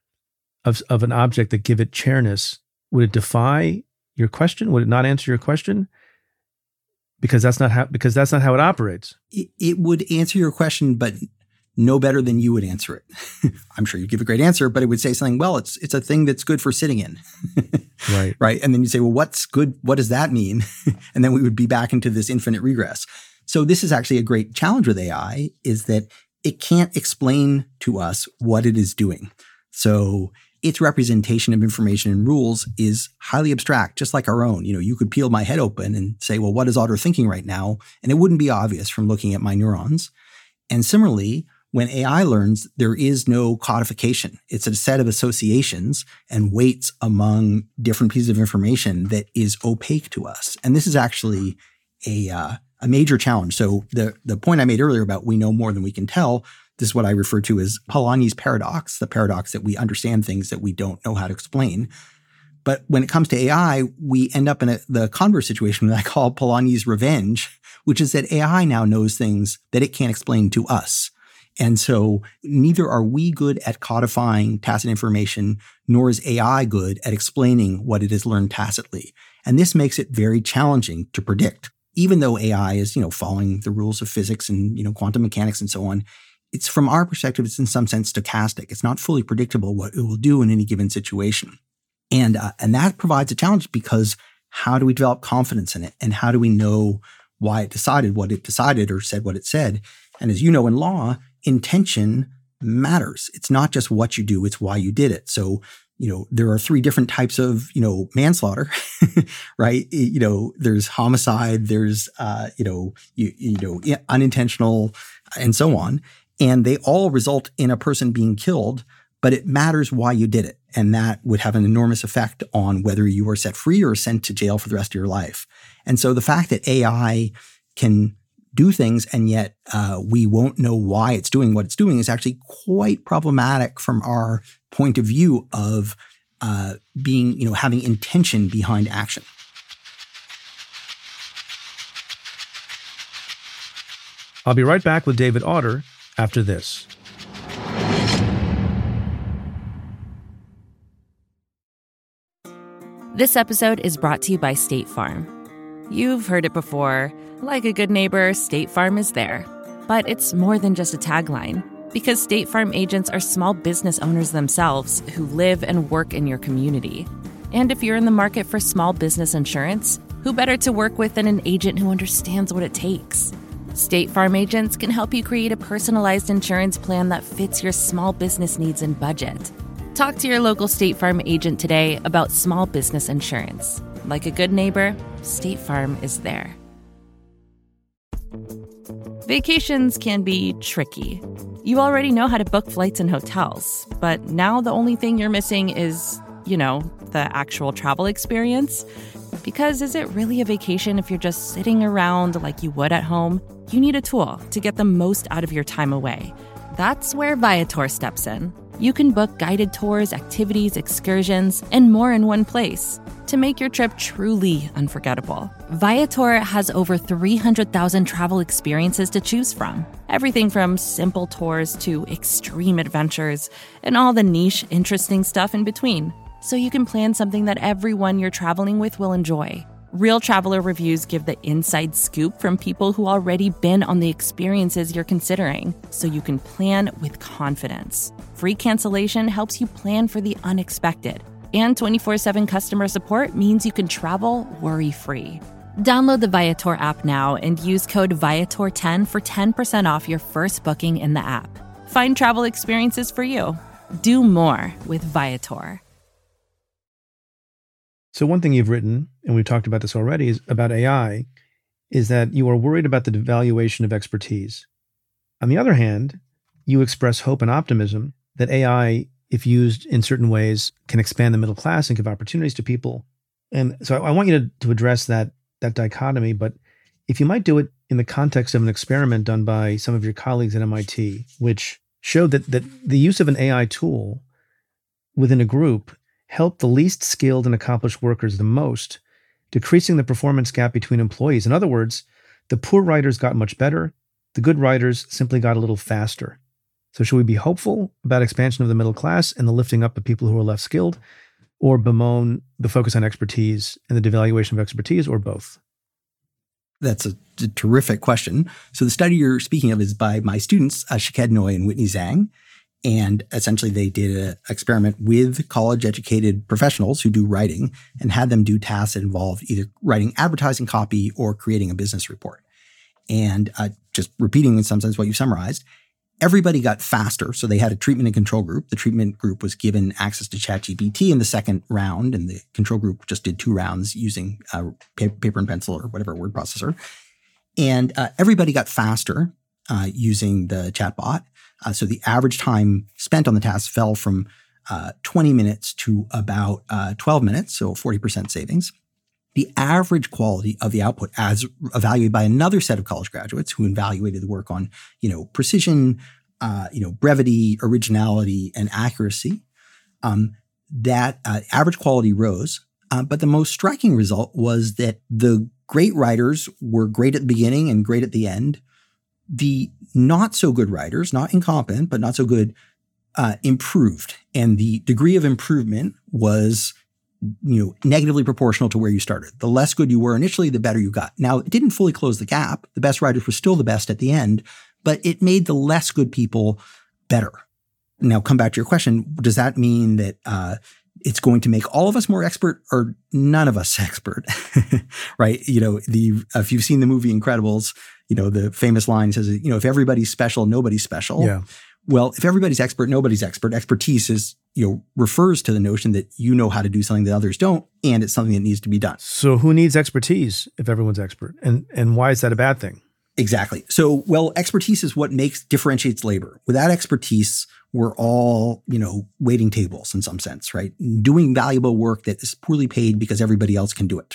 of an object that give it chairness? Would it defy your question? Would it not answer your question? Because that's not how it operates. It would answer your question, but no better than you would answer it. I'm sure you give a great answer, but it would say something, well, it's a thing that's good for sitting in. Right. Right. And then you say, well, what's good? What does that mean? And then we would be back into this infinite regress. So this is actually a great challenge with AI, is that it can't explain to us what it is doing. So its representation of information and rules is highly abstract, just like our own. You could peel my head open and say, well, what is Otter thinking right now? And it wouldn't be obvious from looking at my neurons. And similarly, when AI learns, there is no codification. It's a set of associations and weights among different pieces of information that is opaque to us. And this is actually a major challenge. So the point I made earlier about we know more than we can tell, this is what I refer to as Polanyi's paradox, the paradox that we understand things that we don't know how to explain. But when it comes to AI, we end up in the converse situation that I call Polanyi's revenge, which is that AI now knows things that it can't explain to us. And so neither are we good at codifying tacit information, nor is AI good at explaining what it has learned tacitly. And this makes it very challenging to predict. Even though AI is, following the rules of physics and, quantum mechanics and so on, it's, from our perspective, it's in some sense stochastic. It's not fully predictable what it will do in any given situation. And that provides a challenge, because how do we develop confidence in it? And how do we know why it decided what it decided or said what it said? And as you know, in law, intention matters. It's not just what you do, it's why you did it. So there are 3 different types of, manslaughter, right? There's homicide, there's, unintentional, and so on. And they all result in a person being killed, but it matters why you did it. And that would have an enormous effect on whether you are set free or sent to jail for the rest of your life. And so the fact that AI can do things and yet we won't know why it's doing what it's doing is actually quite problematic from our point of view of having intention behind action. I'll be right back with David Autor after this. This episode is brought to you by State Farm. You've heard it before. Like a good neighbor, State Farm is there. But it's more than just a tagline, because State Farm agents are small business owners themselves who live and work in your community. And if you're in the market for small business insurance, who better to work with than an agent who understands what it takes? State Farm agents can help you create a personalized insurance plan that fits your small business needs and budget. Talk to your local State Farm agent today about small business insurance. Like a good neighbor, State Farm is there. Vacations can be tricky. You already know how to book flights and hotels, but now the only thing you're missing is, the actual travel experience. Because is it really a vacation if you're just sitting around like you would at home? You need a tool to get the most out of your time away. That's where Viator steps in. You can book guided tours, activities, excursions, and more in one place to make your trip truly unforgettable. Viator has over 300,000 travel experiences to choose from. Everything from simple tours to extreme adventures and all the niche, interesting stuff in between. So you can plan something that everyone you're traveling with will enjoy. Real traveler reviews give the inside scoop from people who already been on the experiences you're considering, so you can plan with confidence. Free cancellation helps you plan for the unexpected. And 24/7 customer support means you can travel worry-free. Download the Viator app now and use code Viator10 for 10% off your first booking in the app. Find travel experiences for you. Do more with Viator. So one thing you've written, and we've talked about this already, is about AI, is that you are worried about the devaluation of expertise. On the other hand, you express hope and optimism that AI, if used in certain ways, can expand the middle class and give opportunities to people. And so I want you to address that dichotomy, but if you might do it in the context of an experiment done by some of your colleagues at MIT, which showed that the use of an AI tool within a group helped the least skilled and accomplished workers the most, decreasing the performance gap between employees. In other words, the poor writers got much better, the good writers simply got a little faster. So should we be hopeful about expansion of the middle class and the lifting up of people who are less skilled, or bemoan the focus on expertise and the devaluation of expertise, or both? That's a terrific question. So the study you're speaking of is by my students, Shaked Noy and Whitney Zhang. And essentially they did an experiment with college-educated professionals who do writing and had them do tasks that involved either writing advertising copy or creating a business report. And just repeating in some sense what you summarized, everybody got faster. So they had a treatment and control group. The treatment group was given access to ChatGPT in the second round, and the control group just did 2 rounds using paper and pencil or whatever word processor. And everybody got faster using the chatbot. So the average time spent on the task fell from 20 minutes to about 12 minutes, so 40% savings. The average quality of the output, as evaluated by another set of college graduates who evaluated the work on, precision, brevity, originality, and accuracy, that average quality rose. But the most striking result was that the great writers were great at the beginning and great at the end. The not so good writers, not incompetent, but not so good, improved. And the degree of improvement was, negatively proportional to where you started. The less good you were initially, the better you got. Now, it didn't fully close the gap. The best writers were still the best at the end, but it made the less good people better. Now, come back to your question. Does that mean that it's going to make all of us more expert or none of us expert? Right? If you've seen the movie Incredibles, the famous line says, if everybody's special, nobody's special. Yeah. Well, if everybody's expert, nobody's expert. Expertise is refers to the notion that you know how to do something that others don't, and it's something that needs to be done. So who needs expertise if everyone's expert? And why is that a bad thing? Exactly. So, well, expertise is what differentiates labor. Without expertise, we're all, waiting tables in some sense, right? Doing valuable work that is poorly paid because everybody else can do it.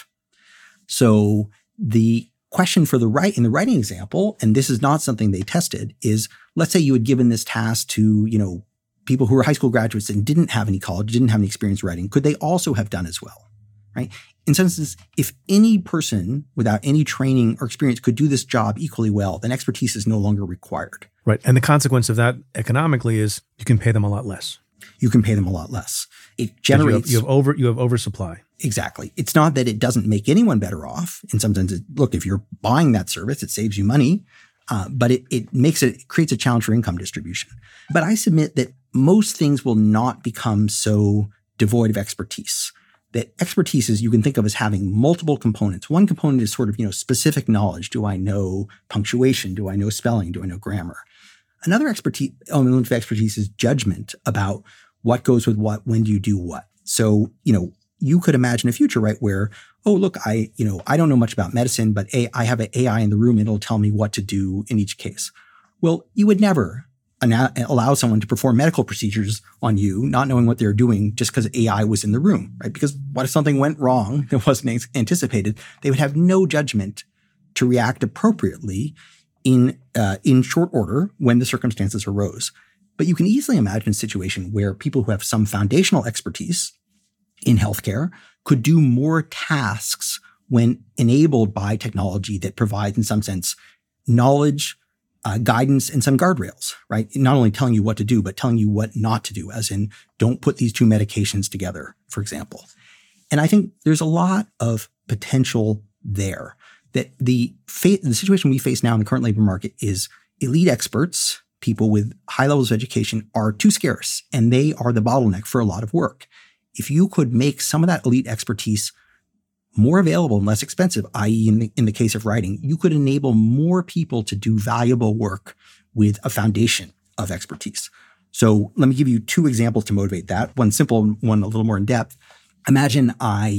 So the question in the writing example, and this is not something they tested, is let's say you had given this task to, people who were high school graduates and didn't have any college, didn't have any experience writing. Could they also have done as well, right? In some sense, if any person without any training or experience could do this job equally well, then expertise is no longer required. Right. And the consequence of that economically is you can pay them a lot less. You can pay them a lot less. It generates... You have oversupply. Exactly. It's not that it doesn't make anyone better off. In some sense, look, if you're buying that service, it saves you money, but it creates a challenge for income distribution. But I submit that most things will not become so devoid of expertise. That expertise is, you can think of as having multiple components. One component is sort of, specific knowledge. Do I know punctuation? Do I know spelling? Do I know grammar? Another element of expertise is judgment about what goes with what, when do you do what. So, you could imagine a future, right, where, oh, look, I don't know much about medicine, but I have an AI in the room and it'll tell me what to do in each case. Well, you would never allow someone to perform medical procedures on you, not knowing what they're doing just because AI was in the room, right? Because what if something went wrong that wasn't anticipated? They would have no judgment to react appropriately in short order when the circumstances arose. But you can easily imagine a situation where people who have some foundational expertise in healthcare could do more tasks when enabled by technology that provides, in some sense, knowledge, guidance, and some guardrails, right? Not only telling you what to do, but telling you what not to do, as in don't put these two medications together, for example. And I think there's a lot of potential there. That the situation we face now in the current labor market is elite experts, people with high levels of education, are too scarce, and they are the bottleneck for a lot of work. If you could make some of that elite expertise more available and less expensive, i.e. in the case of writing, you could enable more people to do valuable work with a foundation of expertise. So let me give you two examples to motivate that. One simple, one a little more in depth. Imagine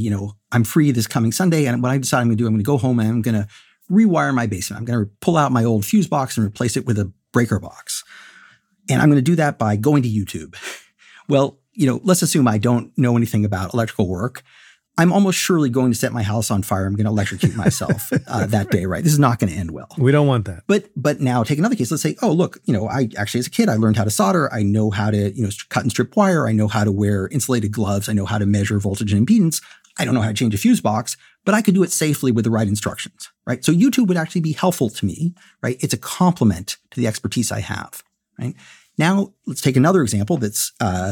I'm free this coming Sunday, and what I decide I'm going to do, I'm going to go home and I'm going to rewire my basement. I'm going to pull out my old fuse box and replace it with a breaker box. And I'm going to do that by going to YouTube. Well, let's assume I don't know anything about electrical work. I'm almost surely going to set my house on fire. I'm going to electrocute myself that day, right? This is not going to end well. We don't want that. But now take another case. Let's say, oh, look, I actually, as a kid, I learned how to solder. I know how to, cut and strip wire. I know how to wear insulated gloves. I know how to measure voltage and impedance. I don't know how to change a fuse box, but I could do it safely with the right instructions, right? So YouTube would actually be helpful to me, right? It's a complement to the expertise I have, right? Now, let's take another example that's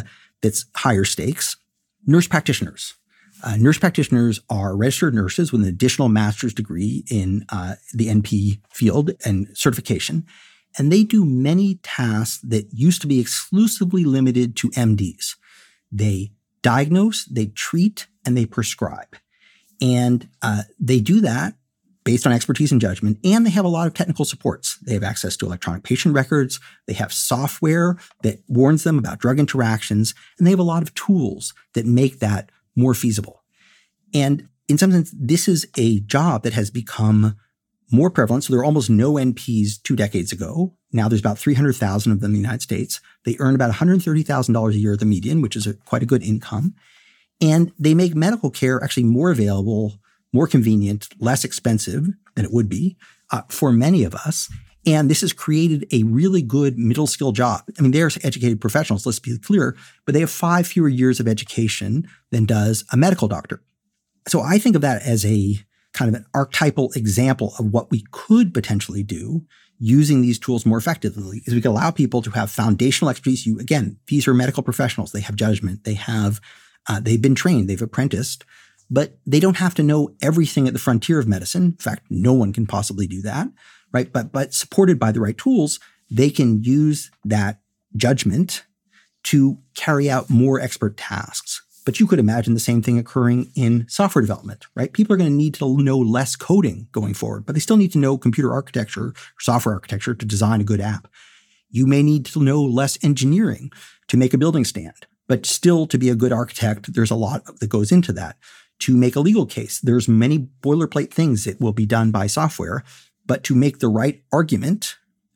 higher stakes. Nurse practitioners. Nurse practitioners are registered nurses with an additional master's degree in the NP field and certification. And they do many tasks that used to be exclusively limited to MDs. They diagnose, they treat, and they prescribe. And they do that based on expertise and judgment, and they have a lot of technical supports. They have access to electronic patient records. They have software that warns them about drug interactions, and they have a lot of tools that make that more feasible. And in some sense, this is a job that has become more prevalent. So there were almost no NPs 2 decades ago. Now there's about 300,000 of them in the United States. They earn about $130,000 a year at the median, which is quite a good income. And they make medical care actually more available, more convenient, less expensive than it would be for many of us. And this has created a really good middle skill job. I mean, they're educated professionals, let's be clear, but they have 5 fewer years of education than does a medical doctor. So I think of that as a kind of an archetypal example of what we could potentially do using these tools more effectively, is we can allow people to have foundational expertise. Again, these are medical professionals. They have judgment. They've been trained. They've apprenticed. But they don't have to know everything at the frontier of medicine. In fact, no one can possibly do that, right? But supported by the right tools, they can use that judgment to carry out more expert tasks. But you could imagine the same thing occurring in software development, right? People are going to need to know less coding going forward, but they still need to know computer architecture or software architecture to design a good app. You may need to know less engineering to make a building stand, But still, to be a good architect, there's a lot that goes into that. To make a legal case, there's many boilerplate things that will be done by software, but to make the right argument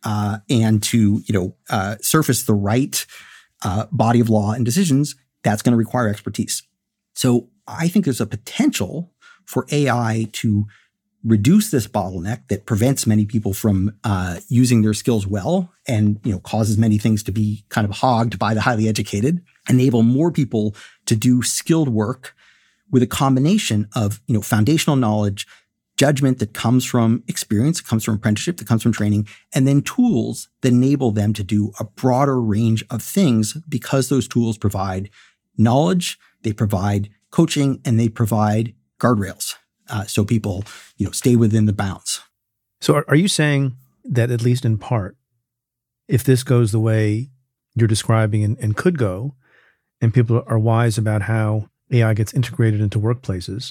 and to surface the right body of law and decisions, that's going to require expertise. So I think there's a potential for AI to reduce this bottleneck that prevents many people from using their skills well and causes many things to be kind of hogged by the highly educated, enable more people to do skilled work with a combination of foundational knowledge, judgment that comes from experience, that comes from apprenticeship, that comes from training, and then tools that enable them to do a broader range of things because those tools provide knowledge, they provide coaching, and they provide guardrails. So people, stay within the bounds. So are you saying that at least in part, if this goes the way you're describing and could go, and people are wise about how AI gets integrated into workplaces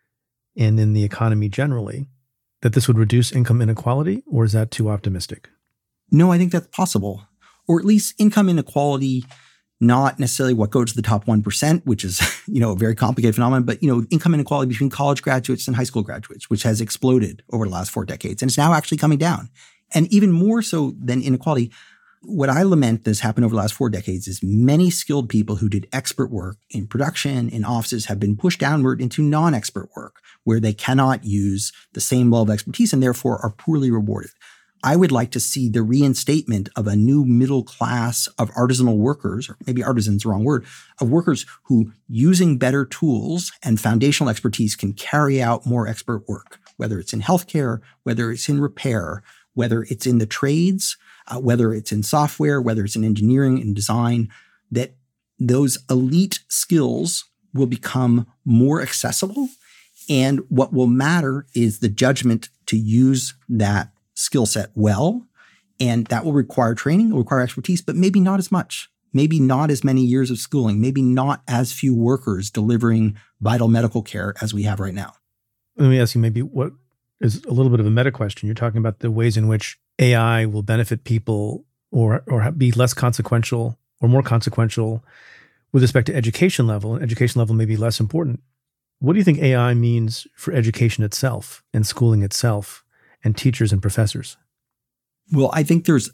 and in the economy generally, that this would reduce income inequality, or is that too optimistic? No, I think that's possible. Or at least income inequality, not necessarily what goes to the top 1%, which is, a very complicated phenomenon, but, income inequality between college graduates and high school graduates, which has exploded over the last 4 decades. And it's now actually coming down. And even more so than inequality, what I lament that's happened over the last 4 decades is many skilled people who did expert work in production, in offices, have been pushed downward into non-expert work where they cannot use the same level of expertise and therefore are poorly rewarded. I would like to see the reinstatement of a new middle class of artisanal workers, or maybe artisan's the wrong word, of workers who, using better tools and foundational expertise, can carry out more expert work, whether it's in healthcare, whether it's in repair, whether it's in the trades, whether it's in software, whether it's in engineering and design, that those elite skills will become more accessible. And what will matter is the judgment to use that skill set well. And that will require training, it will require expertise, but maybe not as much, maybe not as many years of schooling, maybe not as few workers delivering vital medical care as we have right now. Let me ask you maybe what is a little bit of a meta question. You're talking about the ways in which AI will benefit people or be less consequential or more consequential with respect to education level, and education level may be less important. What do you think AI means for education itself and schooling itself and teachers and professors? Well, I think there's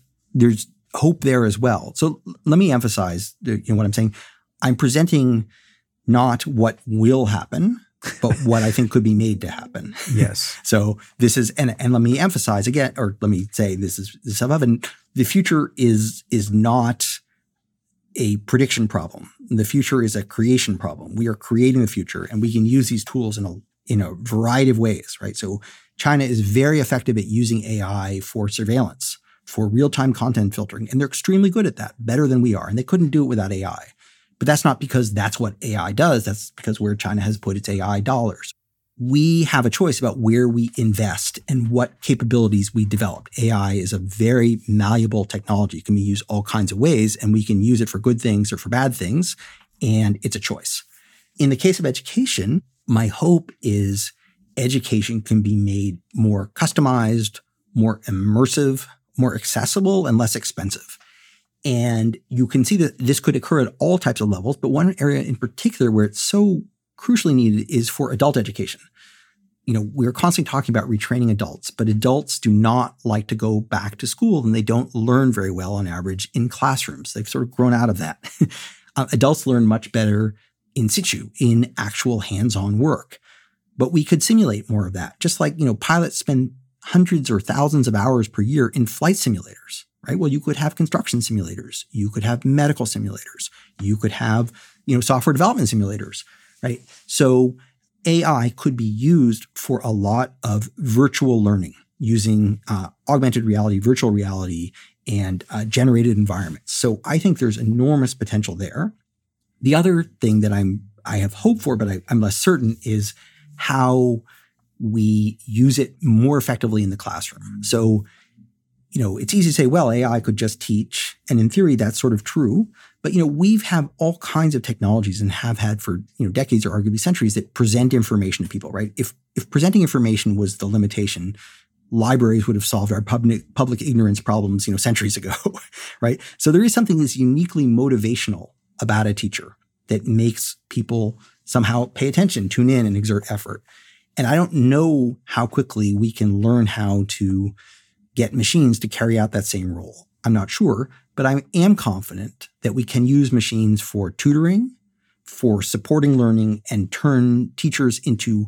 hope there as well. So let me emphasize what I'm saying. I'm presenting not what will happen, but what I think could be made to happen. Yes. So this is, and let me emphasize again, or let me say this is above, and the future is not a prediction problem. The future is a creation problem. We are creating the future, and we can use these tools in a variety of ways, right? So China is very effective at using AI for surveillance, for real-time content filtering, and they're extremely good at that, better than we are. And they couldn't do it without AI. But that's not because that's what AI does. That's because where China has put its AI dollars. We have a choice about where we invest and what capabilities we develop. AI is a very malleable technology. It can be used all kinds of ways, and we can use it for good things or for bad things, and it's a choice. In the case of education, my hope is education can be made more customized, more immersive, more accessible, and less expensive. And you can see that this could occur at all types of levels, but one area in particular where it's so crucially needed is for adult education. We're constantly talking about retraining adults, but adults do not like to go back to school, and they don't learn very well on average in classrooms. They've sort of grown out of that. Adults learn much better in situ, in actual hands-on work. But we could simulate more of that. Just like, pilots spend hundreds or thousands of hours per year in flight simulators, right? Well, you could have construction simulators. You could have medical simulators. You could have, software development simulators, right? So AI could be used for a lot of virtual learning using augmented reality, virtual reality, and generated environments. So I think there's enormous potential there. The other thing that I have hope for, but I'm less certain, is how we use it more effectively in the classroom. So, it's easy to say, well, AI could just teach. And in theory, that's sort of true. But, we've had all kinds of technologies and have had for, decades or arguably centuries that present information to people, right? If presenting information was the limitation, libraries would have solved our public ignorance problems, centuries ago, right? So there is something that's uniquely motivational about a teacher that makes people somehow pay attention, tune in, and exert effort. And I don't know how quickly we can learn how to get machines to carry out that same role. I'm not sure, but I am confident that we can use machines for tutoring, for supporting learning, and turn teachers into,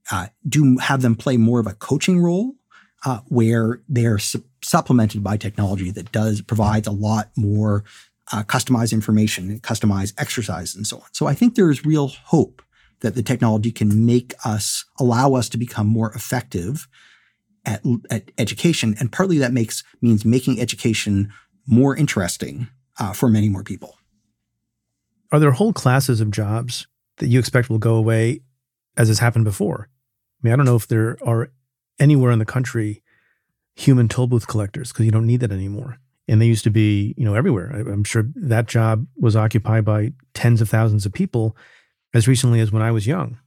have them play more of a coaching role, where they're supplemented by technology that provides a lot more customized information and customized exercise and so on. So I think there is real hope that the technology can allow us to become more effective at education. And partly that means making education more interesting for many more people. Are there whole classes of jobs that you expect will go away as has happened before? I mean, I don't know if there are anywhere in the country human toll booth collectors, because you don't need that anymore. And they used to be, everywhere. I'm sure that job was occupied by tens of thousands of people as recently as when I was young.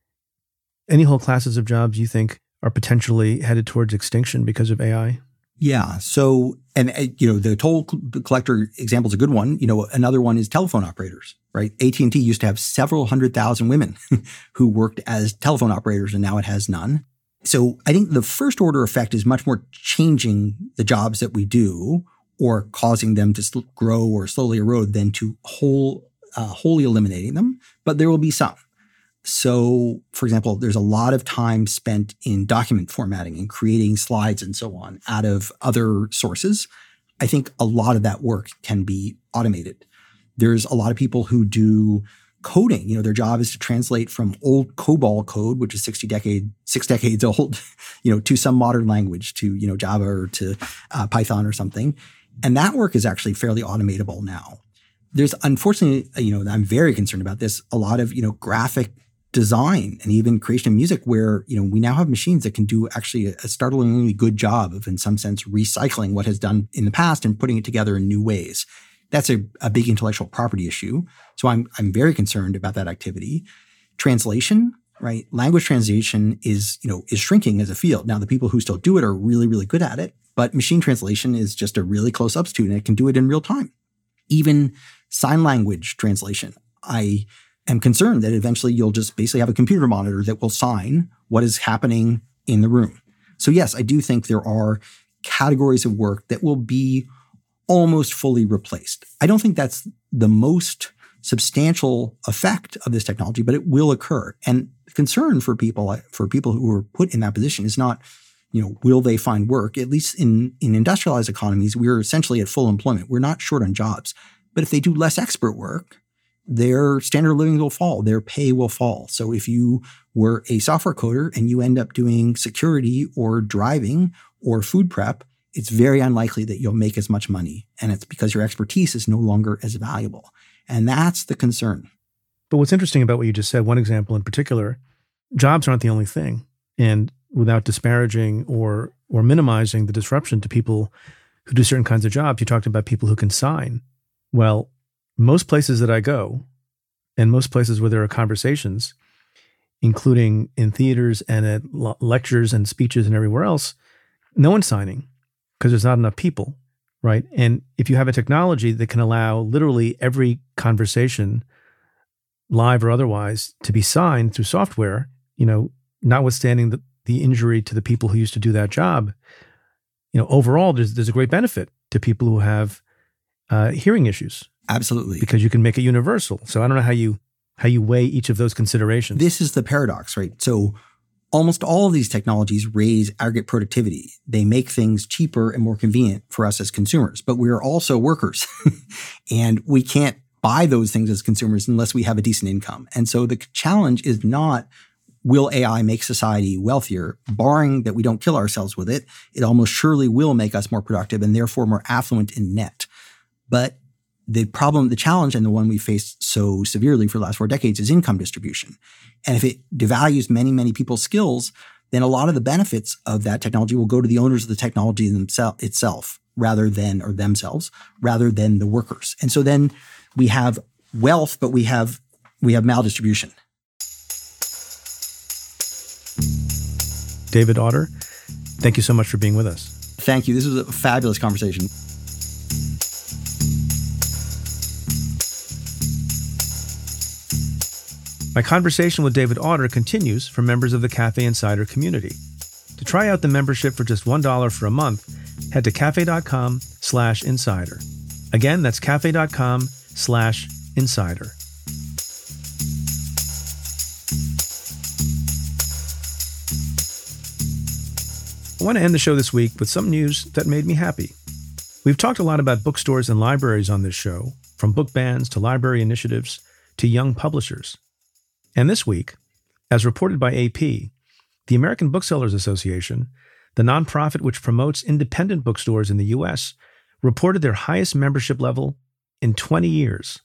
Any whole classes of jobs you think are potentially headed towards extinction because of AI? Yeah. So, and the toll collector example is a good one. Another one is telephone operators, right? AT&T used to have several 100,000 women who worked as telephone operators, and now it has none. So I think the first order effect is much more changing the jobs that we do or causing them to grow or slowly erode than to wholly eliminating them. But there will be some. So, for example, there's a lot of time spent in document formatting and creating slides and so on out of other sources. I think a lot of that work can be automated. There's a lot of people who do coding. Their job is to translate from old COBOL code, which is 6 decades old, to some modern language, to, Java or to Python or something. And that work is actually fairly automatable now. There's unfortunately, I'm very concerned about this, a lot of, graphic design and even creation of music where, we now have machines that can do actually a startlingly good job of, in some sense, recycling what has done in the past and putting it together in new ways. That's a big intellectual property issue. So I'm very concerned about that activity. Translation, right? Language translation is shrinking as a field. Now, the people who still do it are really, really good at it, but machine translation is just a really close substitute and it can do it in real time. Even sign language translation. I am concerned that eventually you'll just basically have a computer monitor that will sign what is happening in the room. So yes, I do think there are categories of work that will be almost fully replaced. I don't think that's the most substantial effect of this technology, but it will occur. And the concern for people who are put in that position is not, will they find work? At least in industrialized economies, we're essentially at full employment. We're not short on jobs. But if they do less expert work, their standard of living will fall, their pay will fall. So if you were a software coder and you end up doing security or driving or food prep, it's very unlikely that you'll make as much money. And it's because your expertise is no longer as valuable. And that's the concern. But what's interesting about what you just said, one example in particular, jobs aren't the only thing. And without disparaging or minimizing the disruption to people who do certain kinds of jobs, you talked about people who can sign. Well, most places that I go and most places where there are conversations, including in theaters and at lectures and speeches and everywhere else, no one's signing because there's not enough people, right? And if you have a technology that can allow literally every conversation, live or otherwise, to be signed through software, notwithstanding the injury to the people who used to do that job, overall, there's a great benefit to people who have hearing issues. Absolutely. Because you can make it universal. So I don't know how you weigh each of those considerations. This is the paradox, right? So almost all of these technologies raise aggregate productivity. They make things cheaper and more convenient for us as consumers, but we're also workers and we can't buy those things as consumers unless we have a decent income. And so the challenge is not, will AI make society wealthier? Barring that we don't kill ourselves with it, it almost surely will make us more productive and therefore more affluent in net. But the challenge, and the one we faced so severely for the last 4 decades is income distribution. And if it devalues many, many people's skills, then a lot of the benefits of that technology will go to the owners of the technology itself rather than the workers. And so then we have wealth, but we have maldistribution. David Autor, thank you so much for being with us. Thank you. This was a fabulous conversation. My conversation with David Autor continues for members of the Cafe Insider community. To try out the membership for just $1 for a month, head to cafe.com/insider. Again, that's cafe.com/insider. I want to end the show this week with some news that made me happy. We've talked a lot about bookstores and libraries on this show, from book bans to library initiatives to young publishers. And this week, as reported by AP, the American Booksellers Association, the nonprofit which promotes independent bookstores in the U.S., reported their highest membership level in 20 years.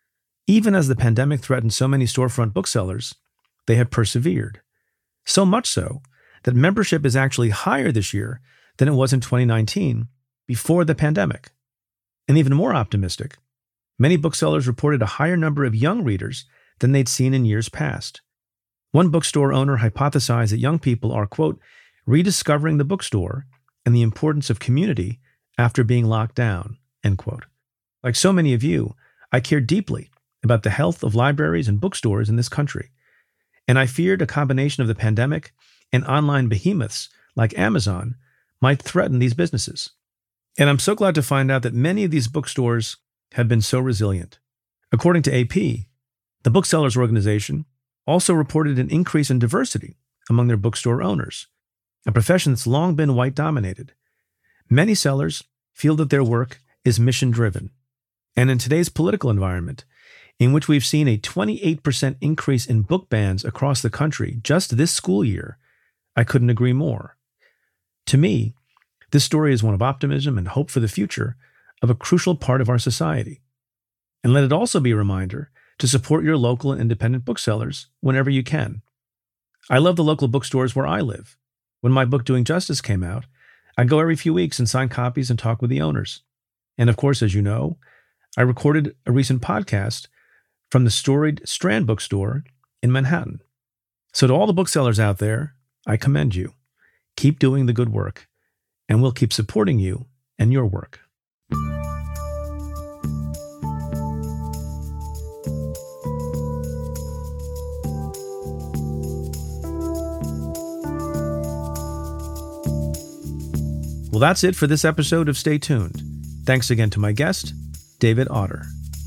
Even as the pandemic threatened so many storefront booksellers, they have persevered. So much so that membership is actually higher this year than it was in 2019, before the pandemic. And even more optimistic, many booksellers reported a higher number of young readers than they'd seen in years past. One bookstore owner hypothesized that young people are, quote, rediscovering the bookstore and the importance of community after being locked down, end quote. Like so many of you, I care deeply about the health of libraries and bookstores in this country. And I feared a combination of the pandemic and online behemoths like Amazon might threaten these businesses. And I'm so glad to find out that many of these bookstores have been so resilient. According to AP, the Booksellers Organization also reported an increase in diversity among their bookstore owners, a profession that's long been white-dominated. Many sellers feel that their work is mission-driven. And in today's political environment, in which we've seen a 28% increase in book bans across the country just this school year, I couldn't agree more. To me, this story is one of optimism and hope for the future of a crucial part of our society. And let it also be a reminder to support your local and independent booksellers whenever you can. I love the local bookstores where I live. When my book Doing Justice came out, I'd go every few weeks and sign copies and talk with the owners. And of course, as you know, I recorded a recent podcast from the storied Strand Bookstore in Manhattan. So to all the booksellers out there, I commend you. Keep doing the good work, and we'll keep supporting you and your work. Well, that's it for this episode of Stay Tuned. Thanks again to my guest, David Autor.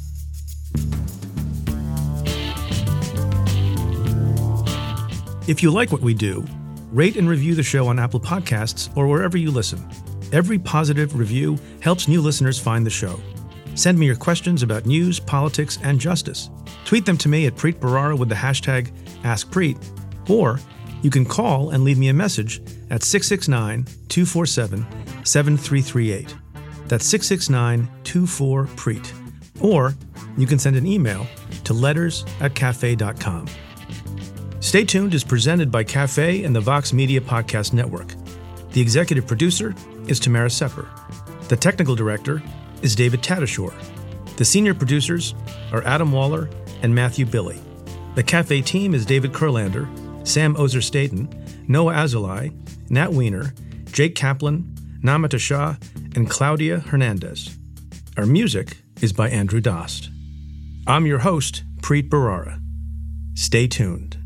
If you like what we do, rate and review the show on Apple Podcasts or wherever you listen. Every positive review helps new listeners find the show. Send me your questions about news, politics, and justice. Tweet them to me at Preet Bharara with the hashtag AskPreet, or you can call and leave me a message at 669-247-7338. That's 669-24-PREET. Or you can send an email to letters@cafe.com. Stay Tuned is presented by Cafe and the Vox Media Podcast Network. The executive producer is Tamara Sepper. The technical director is David Tatasciore. The senior producers are Adam Waller and Matthew Billy. The Cafe team is David Kurlander, Sam Ozer-Staten, Noah Azulai, Nat Weiner, Jake Kaplan, Namita Shah, and Claudia Hernandez. Our music is by Andrew Dost. I'm your host, Preet Bharara. Stay tuned.